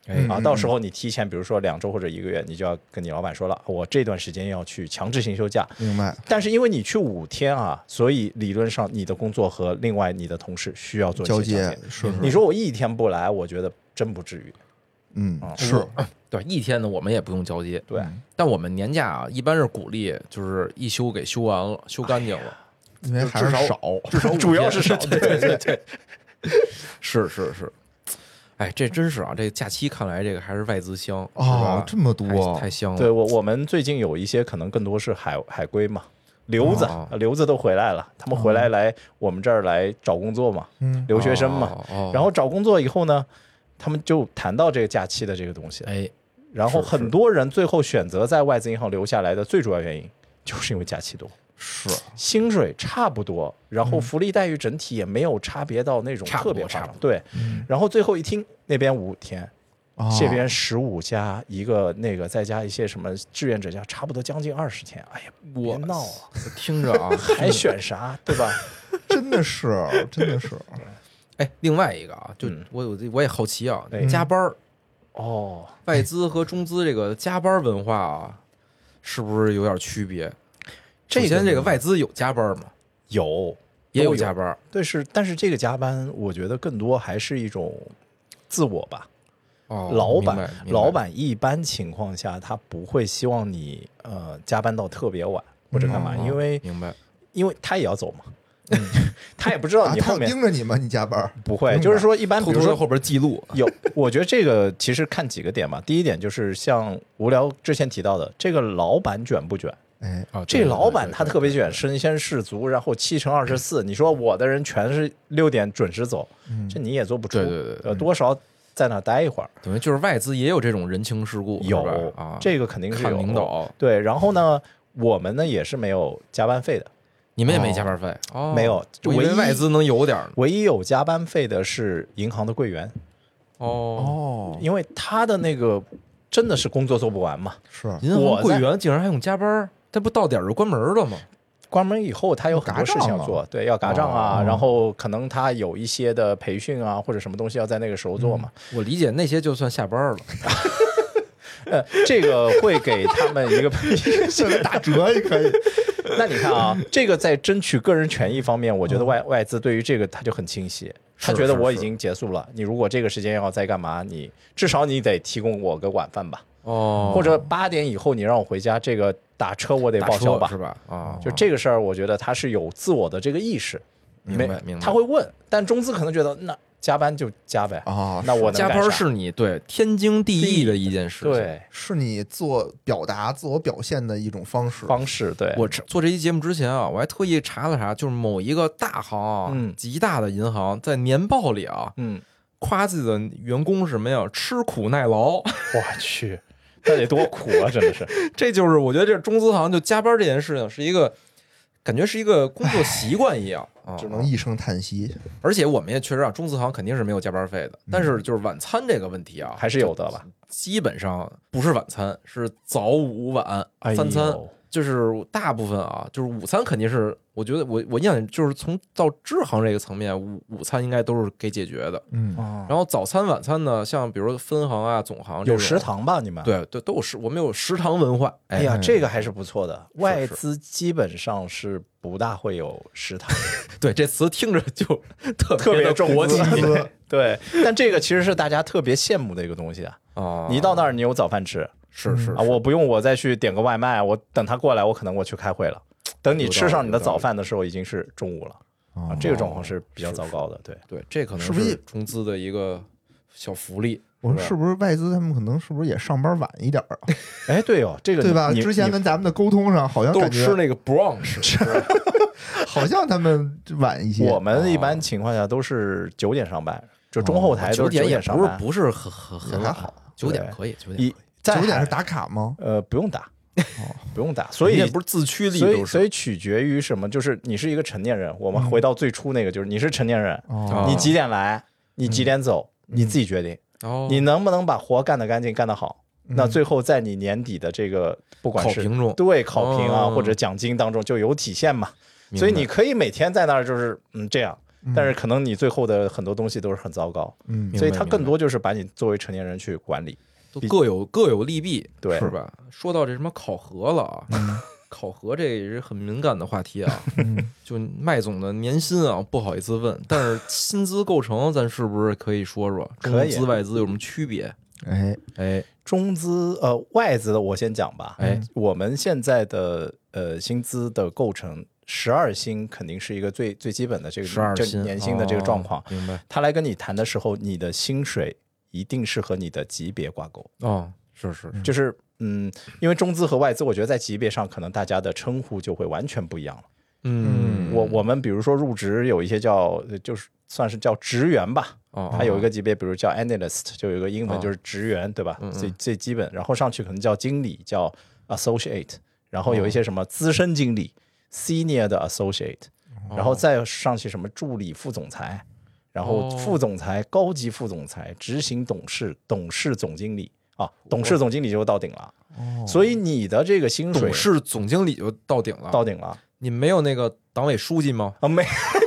到时候你提前比如说2周或者1个月，你就要跟你老板说了，我这段时间要去强制性休假。 明白。 但是因为你去5天啊，所以理论上你的工作和另外你的同事需要做一些交接。 是你说我1天不来，我觉得真不至于。 是对，1天呢我们也不用交接。 对， 但我们年假啊一般是鼓励就是一休给休完了，休干净了， 因为还是少， 至少主要是少。对， 是。哎，这真是啊！这个假期看来，这个还是外资香这么多， 太香了。 对我们最近有一些可能更多是海归嘛，留子都回来了，他们回来我们这儿来找工作嘛，留学生嘛。然后找工作以后呢，他们就谈到这个假期的这个东西。然后很多人最后选择在外资银行留下来的最主要原因，就是因为假期多。 是薪水差不多，然后福利待遇整体也没有差别到那种特别差。对，然后最后一听那边5天，这边15加一个那个再加一些什么志愿者加，差不多将近20天。哎呀，别闹啊！ 听着啊， 还选啥？对吧？ 真的是。 哎，另外一个啊，就我也好奇啊，加班外资和中资这个加班文化啊，是不是有点区别？首先，这个外资有加班吗？ 也有加班。 对，但是这个加班，我觉得更多还是一种自我吧。老板一般情况下他不会希望你加班到特别晚或者干嘛，因为他也要走嘛。他也不知道你后面盯着你吗？你加班不会，就是说一般比如说后边记录我觉得这个其实看几个点嘛。第一点就是像无聊之前提到的，这个老板卷不卷？这老板他特别卷，身先士卒，然后7乘24，你说我的人全是6点准时走，这你也做不出。 对， 多少在那待一会儿。 等于就是外资也有这种人情世故， 有这个肯定是有。 领导对，然后呢，我们呢也是没有加班费的。 你们也没加班费？ 没有， 唯一外资能有点。 唯一有加班费的是银行的柜员。因为他的那个真的是工作做不完嘛。 是银行柜员竟然还用加班？这不到点就关门了吗？ 关门以后他有很多事情要做，对，要嘎账啊，然后可能他有一些的培训啊或者什么东西要在那个时候做嘛。 我理解那些就算下班了。 这个会给他们一个打折也可以。 那你看啊，这个在争取个人权益方面，我觉得外资对于这个他就很清晰，他觉得我已经结束了，你如果这个时间要再干嘛，你至少你得提供我个晚饭吧。或者8点以后你让我回家，这个打车我得报销吧， 是吧？ 就这个事儿，我觉得他是有自我的这个意识。 明白。 他会问，但中资可能觉得那加班就加呗那我能加班是你对天经地义的一件事情， 对， 是你表达自我表现的一种方式。 对， 我做这期节目之前啊，我还特意查了查，就是某一个大行极大的银行在年报里啊，夸自己的员工是什么呀？吃苦耐劳。 我去，那得多苦啊！真的是， 这就是我觉得这中资行就加班这件事情是一个。感觉是一个工作习惯一样， 只能一声叹息。 而且我们也确实中资行肯定是没有加班费的，但是就是晚餐这个问题啊， 还是有的吧。 基本上不是晚餐，是早午晚3餐，就是大部分啊，就是午餐肯定是，我觉得我印象就是从到支行这个层面，午餐应该都是给解决的。然后早餐晚餐呢，像比如分行啊、总行有食堂吧？你们对都有我们有食堂文化。 哎呀，这个还是不错的。外资基本上是不大会有食堂。 对，这词听着就特别重国际。 对，但这个其实是大家特别羡慕的一个东西啊。你到那儿你有早饭吃。 是我不用我再去点个外卖，我等他过来，我可能我去开会了。等你吃上你的早饭的时候，已经是中午了这个状况是比较糟糕的。 对，这可能是中资的一个小福利。 我说是不是外资他们可能是不是也上班晚一点啊？ 哎，对哦，这个对吧？之前跟咱们的沟通上好像都吃那个 brunch， 好像他们晚一些。 我们一般情况下都是9点上班，就中后台都是9点上班， 不是很好。9点可以，9 点是打卡吗？ 不用打，不用打，所以也不是自驱力， 所以取决于什么？就是你是一个成年人。我们回到最初那个，就是你是成年人，你几点来，你几点走，你自己决定。你能不能把活干得干净，干得好？那最后在你年底的这个不管是考评中， 对考评啊或者奖金当中就有体现嘛。所以你可以每天在那儿就是这样。 但是可能你最后的很多东西都是很糟糕，所以它更多就是把你作为成年人去管理， 都各有利弊， 对， 是吧？说到这什么考核了啊，考核这也是很敏感的话题啊。就麦总的年薪啊，不好意思问，但是薪资构成咱是不是可以说说？中资外资有什么区别？ 中资外资的我先讲吧。我们现在的薪资的构成，12薪肯定是一个最基本的这个年薪的这个状况。 明白。 他来跟你谈的时候，你的薪水一定是和你的级别挂钩。 是， 就是因为中资和外资，我觉得在级别上可能大家的称呼就会完全不一样了。我们比如说入职有一些就是算是叫职员吧，还有一个级别，比如叫 analyst， 就有一个英文就是职员，对吧？最基本，然后上去可能叫经理，叫 associate， 然后有一些什么资深经理 senior 的 associate， 然后再上去什么助理副总裁，然后副总裁、高级副总裁、执行董事、董事总经理董事总经理就到顶了。所以你的这个薪水， 董事总经理就到顶了。你们没有那个党委书记吗？ 没。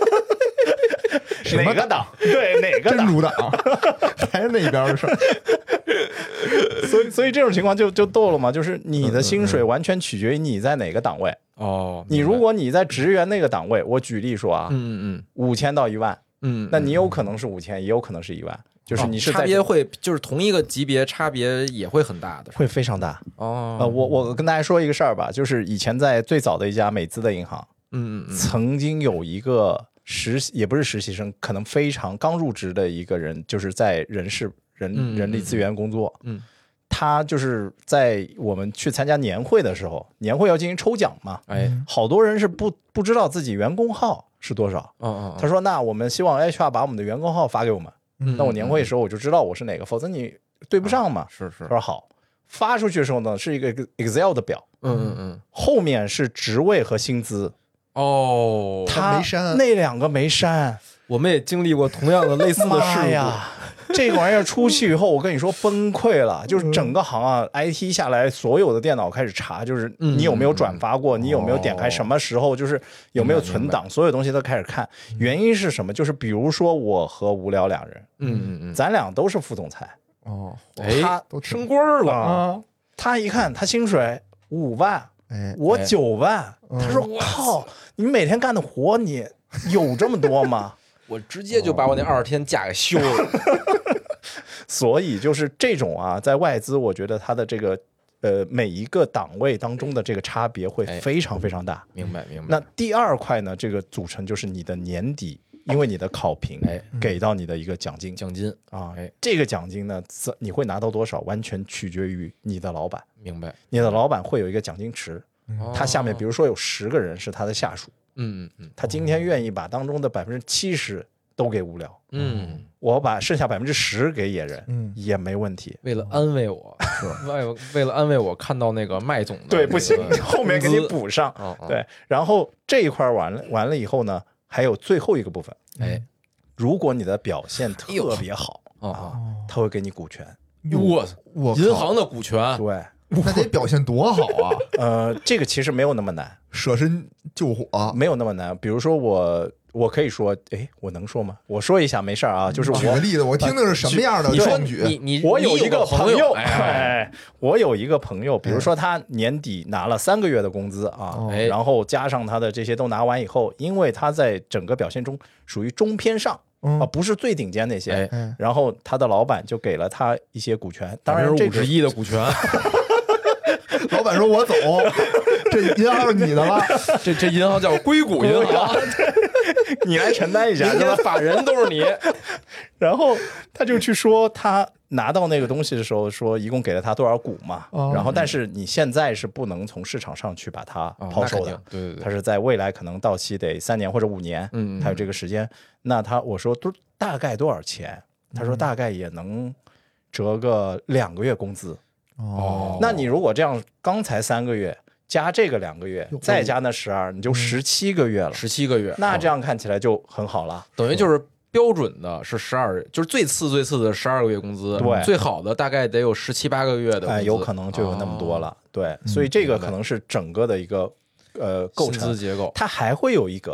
哪个党？对，哪个党？ 真主党还是那边的事儿。 所以这种情况就逗了嘛，就是你的薪水完全取决于你在哪个档位。你如果你在职员那个档位，我举例说啊，5000到1万，那你有可能是5000，也有可能是1万。就是你是在差别会，就是同一个级别差别也会很大的， 会非常大。我跟大家说一个事儿吧，就是以前在最早的一家美资的银行，曾经有一个也不是实习生，可能非常刚入职的一个人，就是在人力资源工作。他就是在我们去参加年会的时候，年会要进行抽奖嘛，好多人是不知道自己员工号是多少。他说那我们希望 HR 把我们的员工号发给我们。那我年会的时候我就知道我是哪个，否则你对不上嘛。 是。 他说好，发出去的时候呢是一个 Excel 的表，后面是职位和薪资。 他没删， 那2个没删。 我们也经历过同样的类似的事故。这个玩意儿出去以后，我跟你说崩溃了，就是整个行IT 下来，所有的电脑开始查，就是你有没有转发过，你有没有点开，什么时候，就是有没有存档，所有东西都开始看。原因是什么？就是比如说我和无聊2人，咱俩都是副总裁，他都升官了他一看他薪水5万，我9万，他说靠，你每天干的活你有这么多吗？ 我直接就把我那20天假给休了。 所以就是这种在外资，我觉得它的这个每一个档位当中的这个差别会非常非常大。 明白。 那第2块呢，这个组成就是你的年底，因为你的考评给到你的一个奖金这个奖金呢，你会拿到多少，完全取决于你的老板。 明白。 你的老板会有一个奖金池，他下面比如说有10个人是他的下属。他今天愿意把当中的70%都给无聊，我把剩下10%给野人，也没问题。 为了安慰我，为了安慰我，看到那个麦总的， 对，不行，后面给你补上。对，然后这一块完了以后呢，还有最后一个部分，如果你的表现特别好他会给你股权。 我银行的股权， 对。 那得表现多好啊！ 这个其实没有那么难， 舍身救火没有那么难。比如说我可以说，我能说吗？我说一下，没事啊。就是举个例子，我听的是什么样的创举？ 我有一个朋友，我有一个朋友，比如说他年底拿了3个月的工资然后加上他的这些都拿完以后，因为他在整个表现中属于中偏上。不是最顶尖那些，然后他的老板就给了他一些股权，当然 51%的股权。 老板说：“我走，这银行是你的了。 这银行叫硅谷银行， 你来承担一下， 明天法人都是你。” 然后他就去说，他拿到那个东西的时候，说一共给了他多少股嘛。然后，但是你现在是不能从市场上去把它抛售的， 对， 他是在未来可能到期得3年或者5年，他有这个时间。那我说大概多少钱？他说大概也能折个2个月工资。那你如果这样，刚才3个月加这个2个月，再加那12，你就17个月了。 17个月， 那这样看起来就很好了。 等于就是标准的是12，就是最次的12个月工资。 对， 最好的大概得有17、18个月的工资， 有可能就有那么多了。对，所以这个可能是整个的一个构成薪资结构。 它还会有一个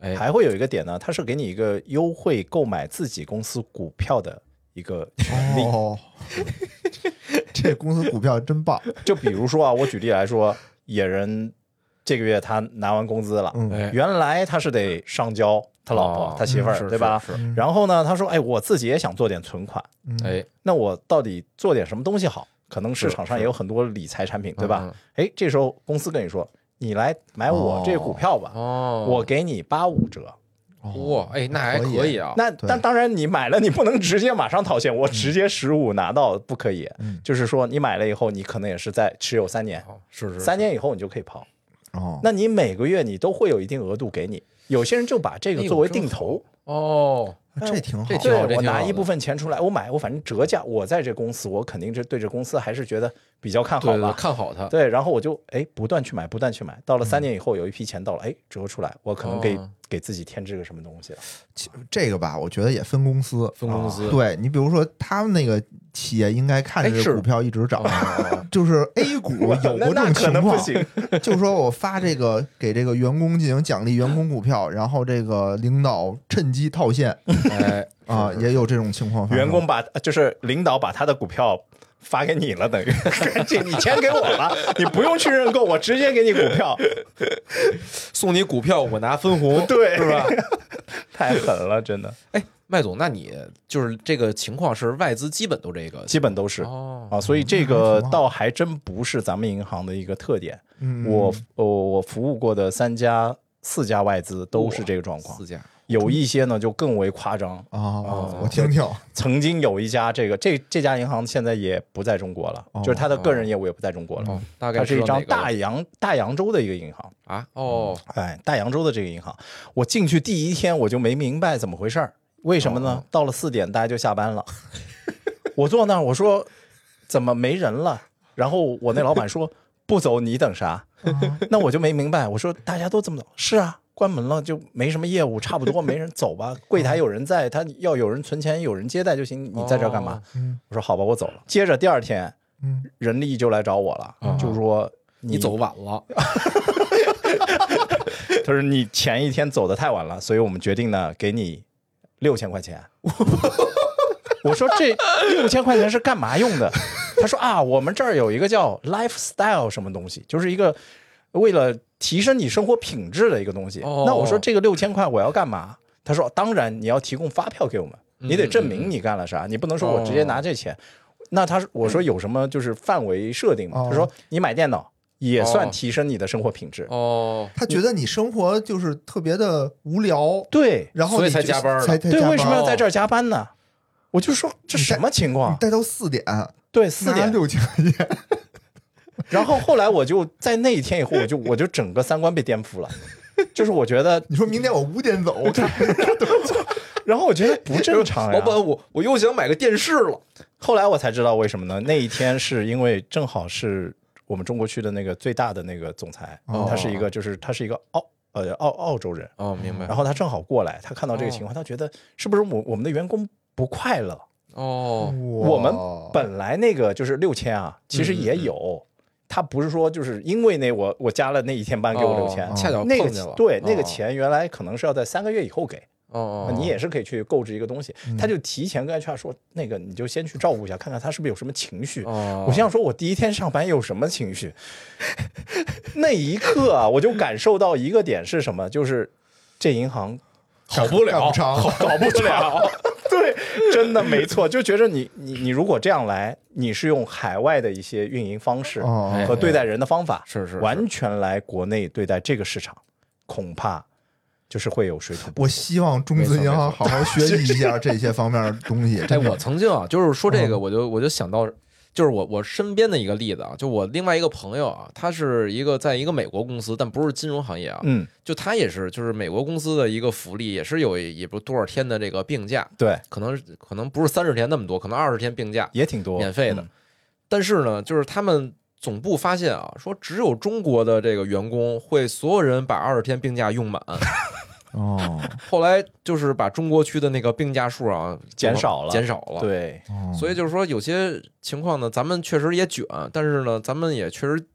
还会有一个点呢，它是给你一个优惠购买自己公司股票的一个权利。 这公司股票真棒。 就比如说啊，我举例来说，野人这个月他拿完工资了，原来他是得上交他老婆、他媳妇儿，对吧？然后呢，他说，哎，我自己也想做点存款，那我到底做点什么东西好？可能市场上也有很多理财产品，对吧？哎，这时候公司跟你说，你来买我这个股票吧，我给你85折。 哇，哎，那还可以啊。 那但当然，你买了，你不能直接马上套现，我直接15拿到不可以。就是说，你买了以后，你可能也是在持有3年， 是 3年以后你就可以抛。那你每个月你都会有一定额度给你。有些人就把这个作为定投。 这挺好， 对，我拿一部分钱出来，我反正折价，我在这公司，我肯定是对这公司还是觉得比较看好吧， 看好它。 对，然后我就不断去买，到了3年以后，有一批钱到了，折出来，我可能给自己添置个什么东西了。 这个吧，我觉得也分公司，对你比如说他们那个企业应该看着这股票一直涨，就是 A 股有过这种情况，就是说我发这个给这个员工进行奖励员工股票，然后这个领导趁机套现，也有这种情况。 员工就是领导把他的股票发给你了，等于你钱给我了，你不用去认购，我直接给你股票， 送你股票，我拿分红， 对， 是吧？ 太狠了，真的。 麦总，那你就是这个情况是外资基本都这个， 基本都是所以这个倒还真不是咱们银行的一个特点。我服务过的4家外资都是这个状况，4家。有一些呢就更为夸张我听听。 曾经有一家这家银行现在也不在中国了，就是他的个人业务也不在中国了。 大概它是一张大洋洲的一个银行啊。 大洋洲的这个银行，我进去第一天我就没明白怎么回事儿，为什么呢？到了4点大家就下班了，我坐那儿我说怎么没人了？然后我那老板说不走你等啥？那我就没明白，我说大家都这么走，是啊。关门了就没什么业务，差不多没人走吧。柜台有人在，他要有人存钱，有人接待就行。你在这儿干嘛？我说好吧，我走了。接着第2天，人力就来找我了，就是说你走晚了。 他说你前一天走得太晚了，所以我们决定呢给你6000块钱。我说这6000块钱是干嘛用的？他说我们这儿有一个叫 lifestyle 什么东西，就是一个为了提升你生活品质的一个东西。那我说这个6000块我要干嘛？他说当然你要提供发票给我们，你得证明你干了啥，你不能说我直接拿这钱。那我说有什么就是范围设定吗？他说你买电脑也算提升你的生活品质。 他觉得你生活就是特别的无聊， 对， 然后所以才加班。 对，为什么要在这儿加班呢？我就说这什么情况？ 你待到4点， 对，4点 6000块钱。 然后后来我就在那一天以后，我就整个3观被颠覆了，就是我觉得你说明天我5点走， 然后我觉得不正常呀。 老板，我又想买个电视了。 后来我才知道为什么呢？那一天是因为正好是我们中国区的那个最大的那个总裁，他是一个澳洲人。 明白。 然后他正好过来，他看到这个情况，他觉得是不是我们的员工不快乐？我们本来那个就是6000其实也有。他不是说就是因为我加了那一天班给我6000， 恰巧那碰见了。 对，那个钱原来可能是要在3个月以后给。你也是可以去购置一个东西，他就提前跟 HR 说，那个你就先去照顾一下，看看他是不是有什么情绪。我心想说，我第一天上班有什么情绪？那一刻我就感受到一个点是什么，就是这银行好不了， 搞不了。对，真的没错，就觉得你如果这样来，你是用海外的一些运营方式和对待人的方法， 是完全来国内对待这个市场，恐怕就是会有水土不服。 我希望中资银行好好学习一下这些方面的东西。 我曾经就是说这个，我就想到。就是我身边的一个例子啊，就我另外一个朋友啊，他是在一个美国公司，但不是金融行业啊，就他也是就是美国公司的一个福利，也是也不多少天的这个病假， 对， 可能不是30天那么多，可能20天病假也挺多， 免费的。但是呢，就是他们总部发现啊，说只有中国的这个员工会所有人把20天病假用满。后来就是把中国区的那个病假数减少了， 对， 所以就是说有些情况呢，咱们确实也卷，但是呢，咱们也确实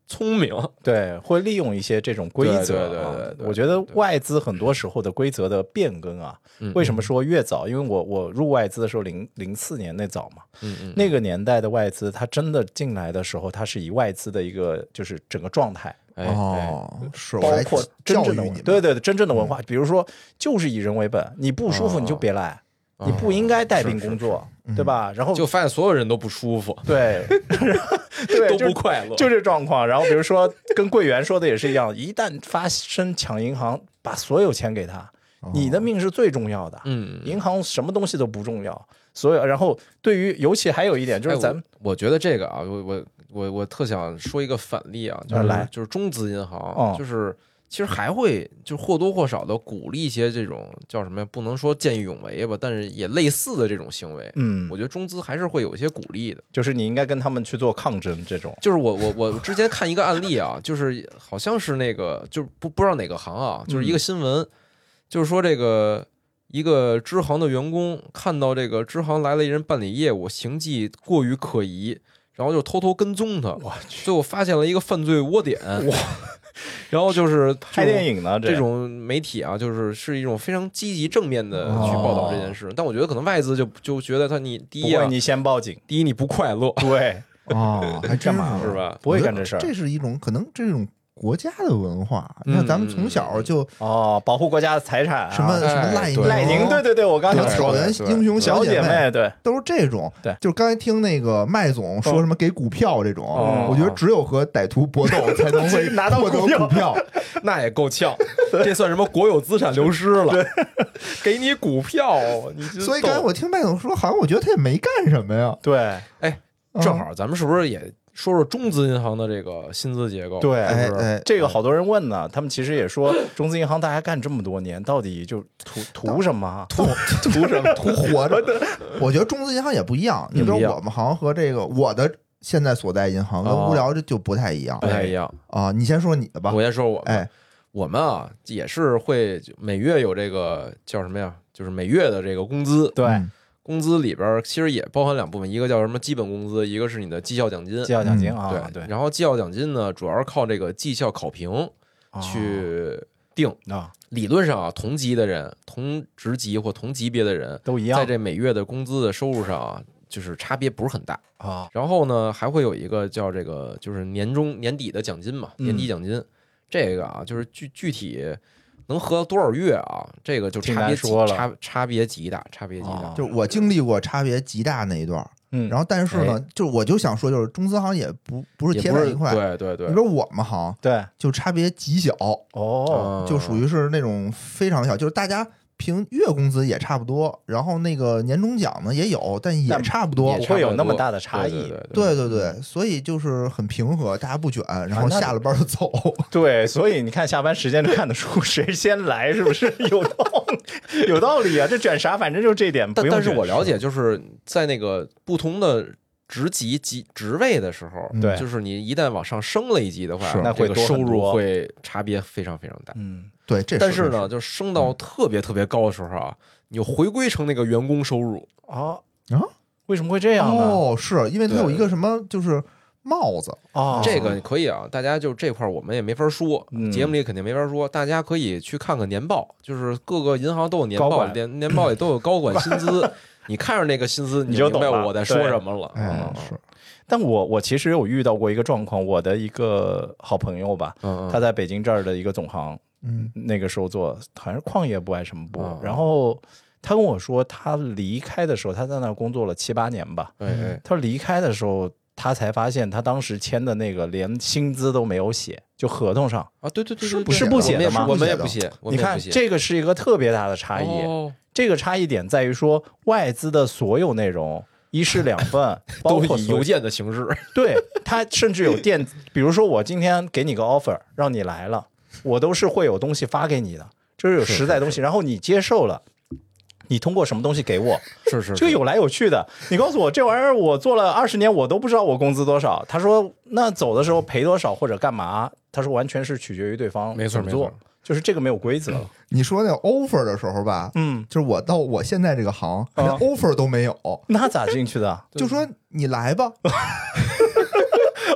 聪明， 对，会利用一些这种规则。 对， 我觉得外资很多时候的规则的变更啊，为什么说越早？因为我入外资的时候04年那早嘛，那个年代的外资，它真的进来的时候，它是以外资的一个就是整个状态。 是包括真正的对真正的文化，比如说就是以人为本，你不舒服你就别来。你不应该带病工作，对吧？然后就发现所有人都不舒服， 对， 都不快乐， 就这状况。然后比如说跟柜员说的也是一样，一旦发生抢银行，把所有钱给他，你的命是最重要的。银行什么东西都不重要。所以，然后对于尤其还有一点就是我觉得这个啊，我特想说一个反例啊，就是中资银行，就是其实还会就是或多或少的鼓励一些这种叫什么呀？不能说见义勇为吧，但是也类似的这种行为。我觉得中资还是会有一些鼓励的， 就是你应该跟他们去做抗争这种。 就是我之前看一个案例啊，就是好像是那个就是不知道哪个行啊，就是一个新闻，就是说这个一个支行的员工看到这个支行来了一人办理业务，行迹过于可疑，然后就偷偷跟踪他，最后发现了一个犯罪窝点。然后就是拍电影呢， 这种媒体啊，是一种非常积极正面的去报道这件事。但我觉得可能外资就觉得你第一你先报警， 第一你不快乐， 对还真是吧？ 不会干这事儿， 这是一种可能这种国家的文化。你看咱们从小就保护国家的财产， 什么赖宁，对，我刚才草原英雄小姐妹， 对， 都是这种。 对， 就是刚才听那个麦总说什么给股票这种，我觉得只有和歹徒搏斗才能会拿到获得股票， 那也够呛。这算什么国有资产流失了？给你股票， 所以刚才我听麦总说，好像我觉得他也没干什么呀。 对， 正好咱们是不是也说说中资银行的这个薪资结构？ 对，这个好多人问呢，他们其实也说，中资银行大家干这么多年，到底就图什么？ 图什么？图活着。我觉得中资银行也不一样。你比如我们行和这个我的现在所在银行跟无聊就不太一样，啊。你先说你的吧， 我先说我。我们啊也是会每月有这个叫什么呀？就是每月的这个工资。 对。 工资里边其实也包含两部分，一个叫什么基本工资，一个是你的绩效奖金。 绩效奖金对。然后绩效奖金呢，主要是靠这个绩效考评去定。理论上啊，同级的人、同职级或同级别的人都一样， 在这每月的工资的收入上啊，就是差别不是很大啊。然后呢，还会有一个叫这个就是年底的奖金嘛，年底奖金。这个啊，就是具体能合多少月啊？这个就差别极大。 就是我经历过差别极大那一段，然后但是呢，就是我就想说，就是中资行也不是贴在一块， 对。 你说我们行， 对， 就差别极小就属于是那种非常小，就是大家凭月工资也差不多，然后那个年终奖呢也有，但也差不多， 不会有那么大的差异。 对，所以就是很平和，大家不卷，然后下了班就走。 对，所以你看下班时间就看得出谁先来，是不是有道理啊？这卷啥，反正就这点不用。 但是我了解，就是在那个不同的职位的时候， 对， 就是你一旦往上升了一级的话， 那会这个收入会差别非常非常大。 对， 但是呢，就升到特别特别高的时候啊，你就回归成那个员工收入为什么会这样呢？ 是因为它有一个什么就是帽子这个可以啊，大家就这块我们也没法说，节目里肯定没法说，大家可以去看看年报，就是各个银行都有年报，年报里都有高管薪资，你看着那个薪资你就明白我在说什么了。 是。 但我其实有遇到过一个状况，我的一个好朋友吧，他在北京这儿的一个总行。那个时候做好像是矿业部还是什么部，然后他跟我说，他离开的时候，他在那工作了7、8年吧。他说离开的时候，他才发现他当时签的那个连薪资都没有写，就合同上啊，对， 是不写的吗？ 我们也不写。 你看这个是一个特别大的差异。这个差异点在于说，外资的所有内容1式2份， 都以邮件的形式。 对，他甚至有比如说我今天给你个 offer， 让你来了。我都是会有东西发给你的，就是有实在东西，然后你接受了，你通过什么东西给我？ 是这个有来有去的。你告诉我这玩意儿我做了20年，我都不知道我工资多少。他说那走的时候赔多少或者干嘛？他说完全是取决于对方怎么做，就是这个没有规则。 你说那 offer 的时候吧，就是我到我现在这个行，连 offer 都没有， 那咋进去的？ 就说你来吧。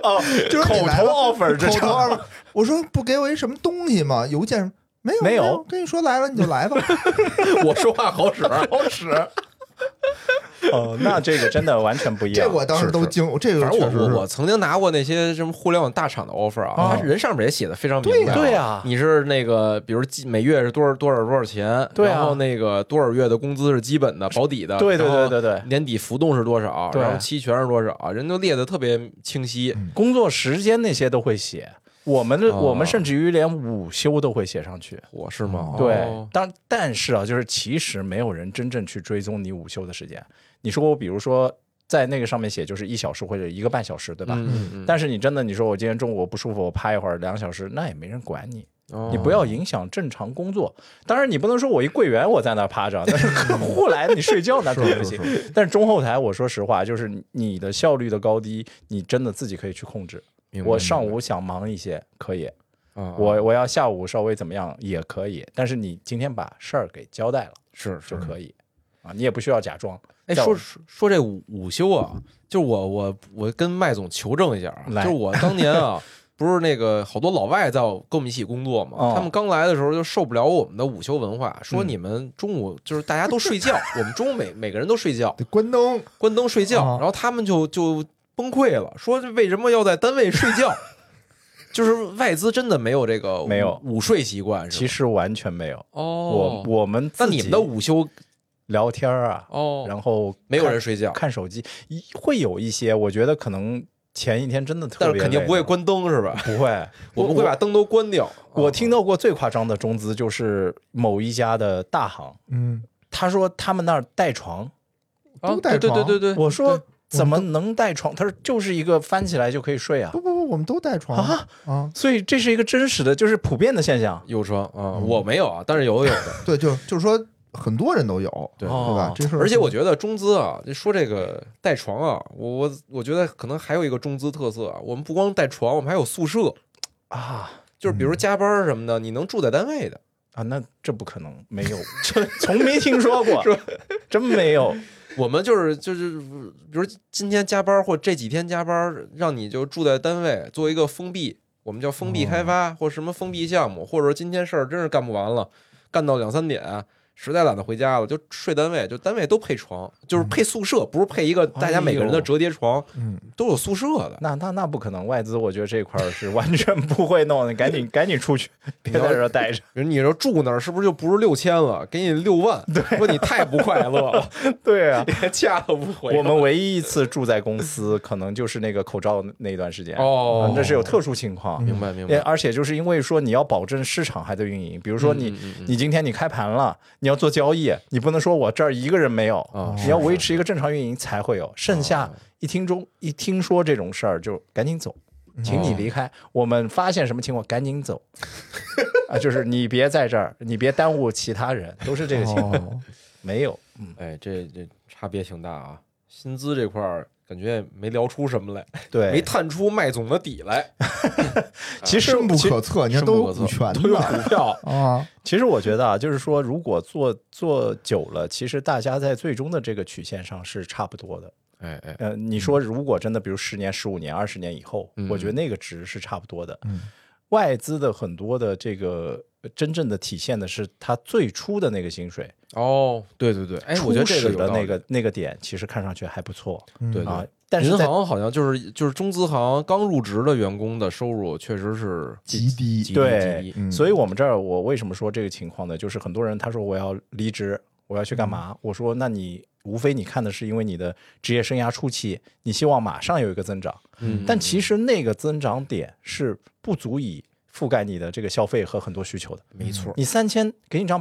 哦， 就是口头 offer， 这口头 offer。我说不给我一什么东西吗？邮件没有，跟你说来了你就来吧。 我说话好使， 好使。哦，那这个真的完全不一样。 这我当时都惊，这个反正我曾经拿过那些什么互联网大厂的 offer 啊，他人上面也写的非常明白。 对呀， 你是那个，比如每月是多少钱， 对啊， 然后那个多少月的工资是基本的保底的， 对， 年底浮动是多少，然后期权是多少，人都列的特别清晰， 工作时间那些都会写。我们甚至于连午休都会写上去， 是吗？ 对，但是啊，就是其实没有人真正去追踪你午休的时间。你说我比如说在那个上面写就是1小时或者1个半小时，对吧？但是你真的你说我今天中午我不舒服，我趴一会儿2小时，那也没人管你。你不要影响正常工作。当然你不能说我一柜员我在那趴着，但是客户来你睡觉那肯定不行。但是中后台我说实话，就是你的效率的高低，你真的自己可以去控制。我上午想忙一些可以，我要下午稍微怎么样也可以，但是你今天把事儿给交代了就可以啊，你也不需要假装。 哎，说这午休啊，就是我跟麦总求证一下啊，就是我当年啊，不是那个好多老外在跟我们一起工作嘛，他们刚来的时候就受不了我们的午休文化，说你们中午就是大家都睡觉，我们中午每个人都睡觉， 得关灯睡觉，然后他们就崩溃了，说为什么要在单位睡觉？就是外资真的没有这个午睡习惯， 其实完全没有。我们那你们的午休聊天啊，然后没有人睡觉， 看手机会有一些，我觉得可能前一天真的特别累， 但是肯定不会关灯是吧？ 不会， 我们会把灯都关掉。 我听到过最夸张的中资就是某一家的大行，他说他们那儿带床， 都带床， 对， 我说。怎么能带床？他说就是一个翻起来就可以睡啊！ 不，我们都带床啊！ 所以这是一个真实的，就是普遍的现象。 有床啊，我没有啊，但是有的。 对，就是说很多人都有，对吧？这是。 而且我觉得中资啊，说这个带床啊，我觉得可能还有一个中资特色啊，我们不光带床，我们还有宿舍啊， 就是比如加班什么的，你能住在单位的啊？那这不可能，没有，从没听说过，真没有。 我们就是，比如今天加班或这几天加班，让你就住在单位，做一个封闭，我们叫封闭开发或什么封闭项目，或者说今天事儿真是干不完了，干到2、3点，实在懒得回家了，就睡单位，就单位都配床，就是配宿舍，不是配一个大家每个人的折叠床，都有宿舍的。 那不可能，外资我觉得这块是完全不会弄的，赶紧出去，别在这待着。 你说住那儿是不是就不是6000了，给你6万？对，说你太不快乐了。 对啊， 连家都不回。 我们唯一一次住在公司，可能就是那个口罩那段时间那是有特殊情况。 明白。 而且就是因为说你要保证市场还在运营，比如说你今天你开盘了。你要做交易，你不能说我这儿一个人没有，你要维持一个正常运营才会有。剩下一听说这种事儿就赶紧走，请你离开。我们发现什么情况赶紧走啊，就是你别在这儿，你别耽误其他人，都是这个情况。没有， 哎，这差别挺大啊。薪资这块儿感觉也没聊出什么来， 对， 没探出麦总的底来。 其实深不可测，你看都有股权， 都有股票啊。 其实我觉得啊，就是说，如果做久了，其实大家在最终的这个曲线上是差不多的。你说如果真的，比如10年、15年、20年以后，我觉得那个值是差不多的。外资的很多的这个真正的体现的是他最初的那个薪水。 对，哎，我觉得这个的那个点其实看上去还不错。 对啊，但是银行好像就是中资行刚入职的员工的收入确实是极低。 对，所以我们这儿我为什么说这个情况呢？就是很多人他说我要离职，我要去干嘛？我说那你无非你看的是因为你的职业生涯初期，你希望马上有一个增长。但其实那个增长点是不足以覆盖你的这个消费和很多需求的。 没错， 你3000给你涨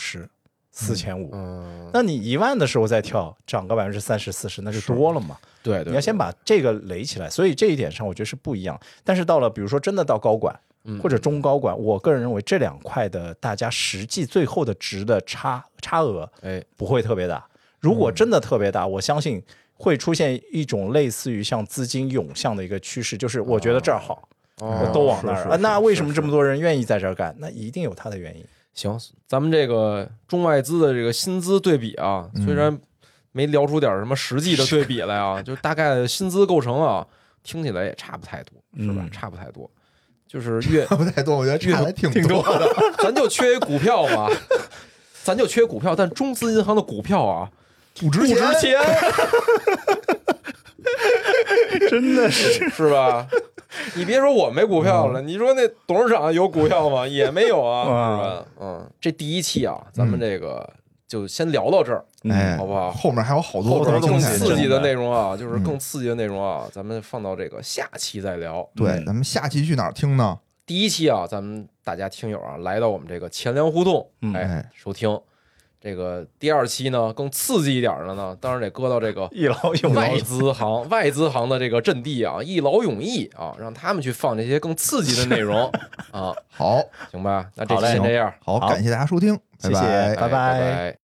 50%，4500，那你1万的时候再跳，涨个30%、40%，那就多了嘛。 对， 你要先把这个垒起来，所以这一点上我觉得是不一样。但是到了比如说真的到高管或者中高管，我个人认为这2块的大家实际最后的值的差额，不会特别大。如果真的特别大，我相信会出现一种类似于像资金涌向的一个趋势，就是我觉得这儿好，我都往那儿。那为什么这么多人愿意在这儿干？那一定有他的原因。 行，咱们这个中外资的这个薪资对比啊，虽然没聊出点什么实际的对比来啊，就大概薪资构成啊， 听起来也差不太多，是吧？差不太多，就是越差不太多，我觉得差还挺多的。 咱就缺一股票嘛，咱就缺股票，但中资银行的股票啊不值钱， 真的是吧？你别说我没股票了，你说那董事长有股票吗？也没有啊，是吧？这第一期啊，咱们这个就先聊到这儿，好不好？ 后面还有好多更刺激的内容啊，就是更刺激的内容啊，咱们放到这个下期再聊。 对，咱们下期去哪儿听呢？ 第一期啊，咱们大家听友啊，来到我们这个钱粮胡同，收听。这个第二期呢，更刺激一点的呢，当然得搁到这个一劳永逸外资行的这个阵地啊，一劳永逸啊，让他们去放这些更刺激的内容啊。 好， 行吧，那这期先这样。 好，感谢大家收听， 谢谢，拜拜。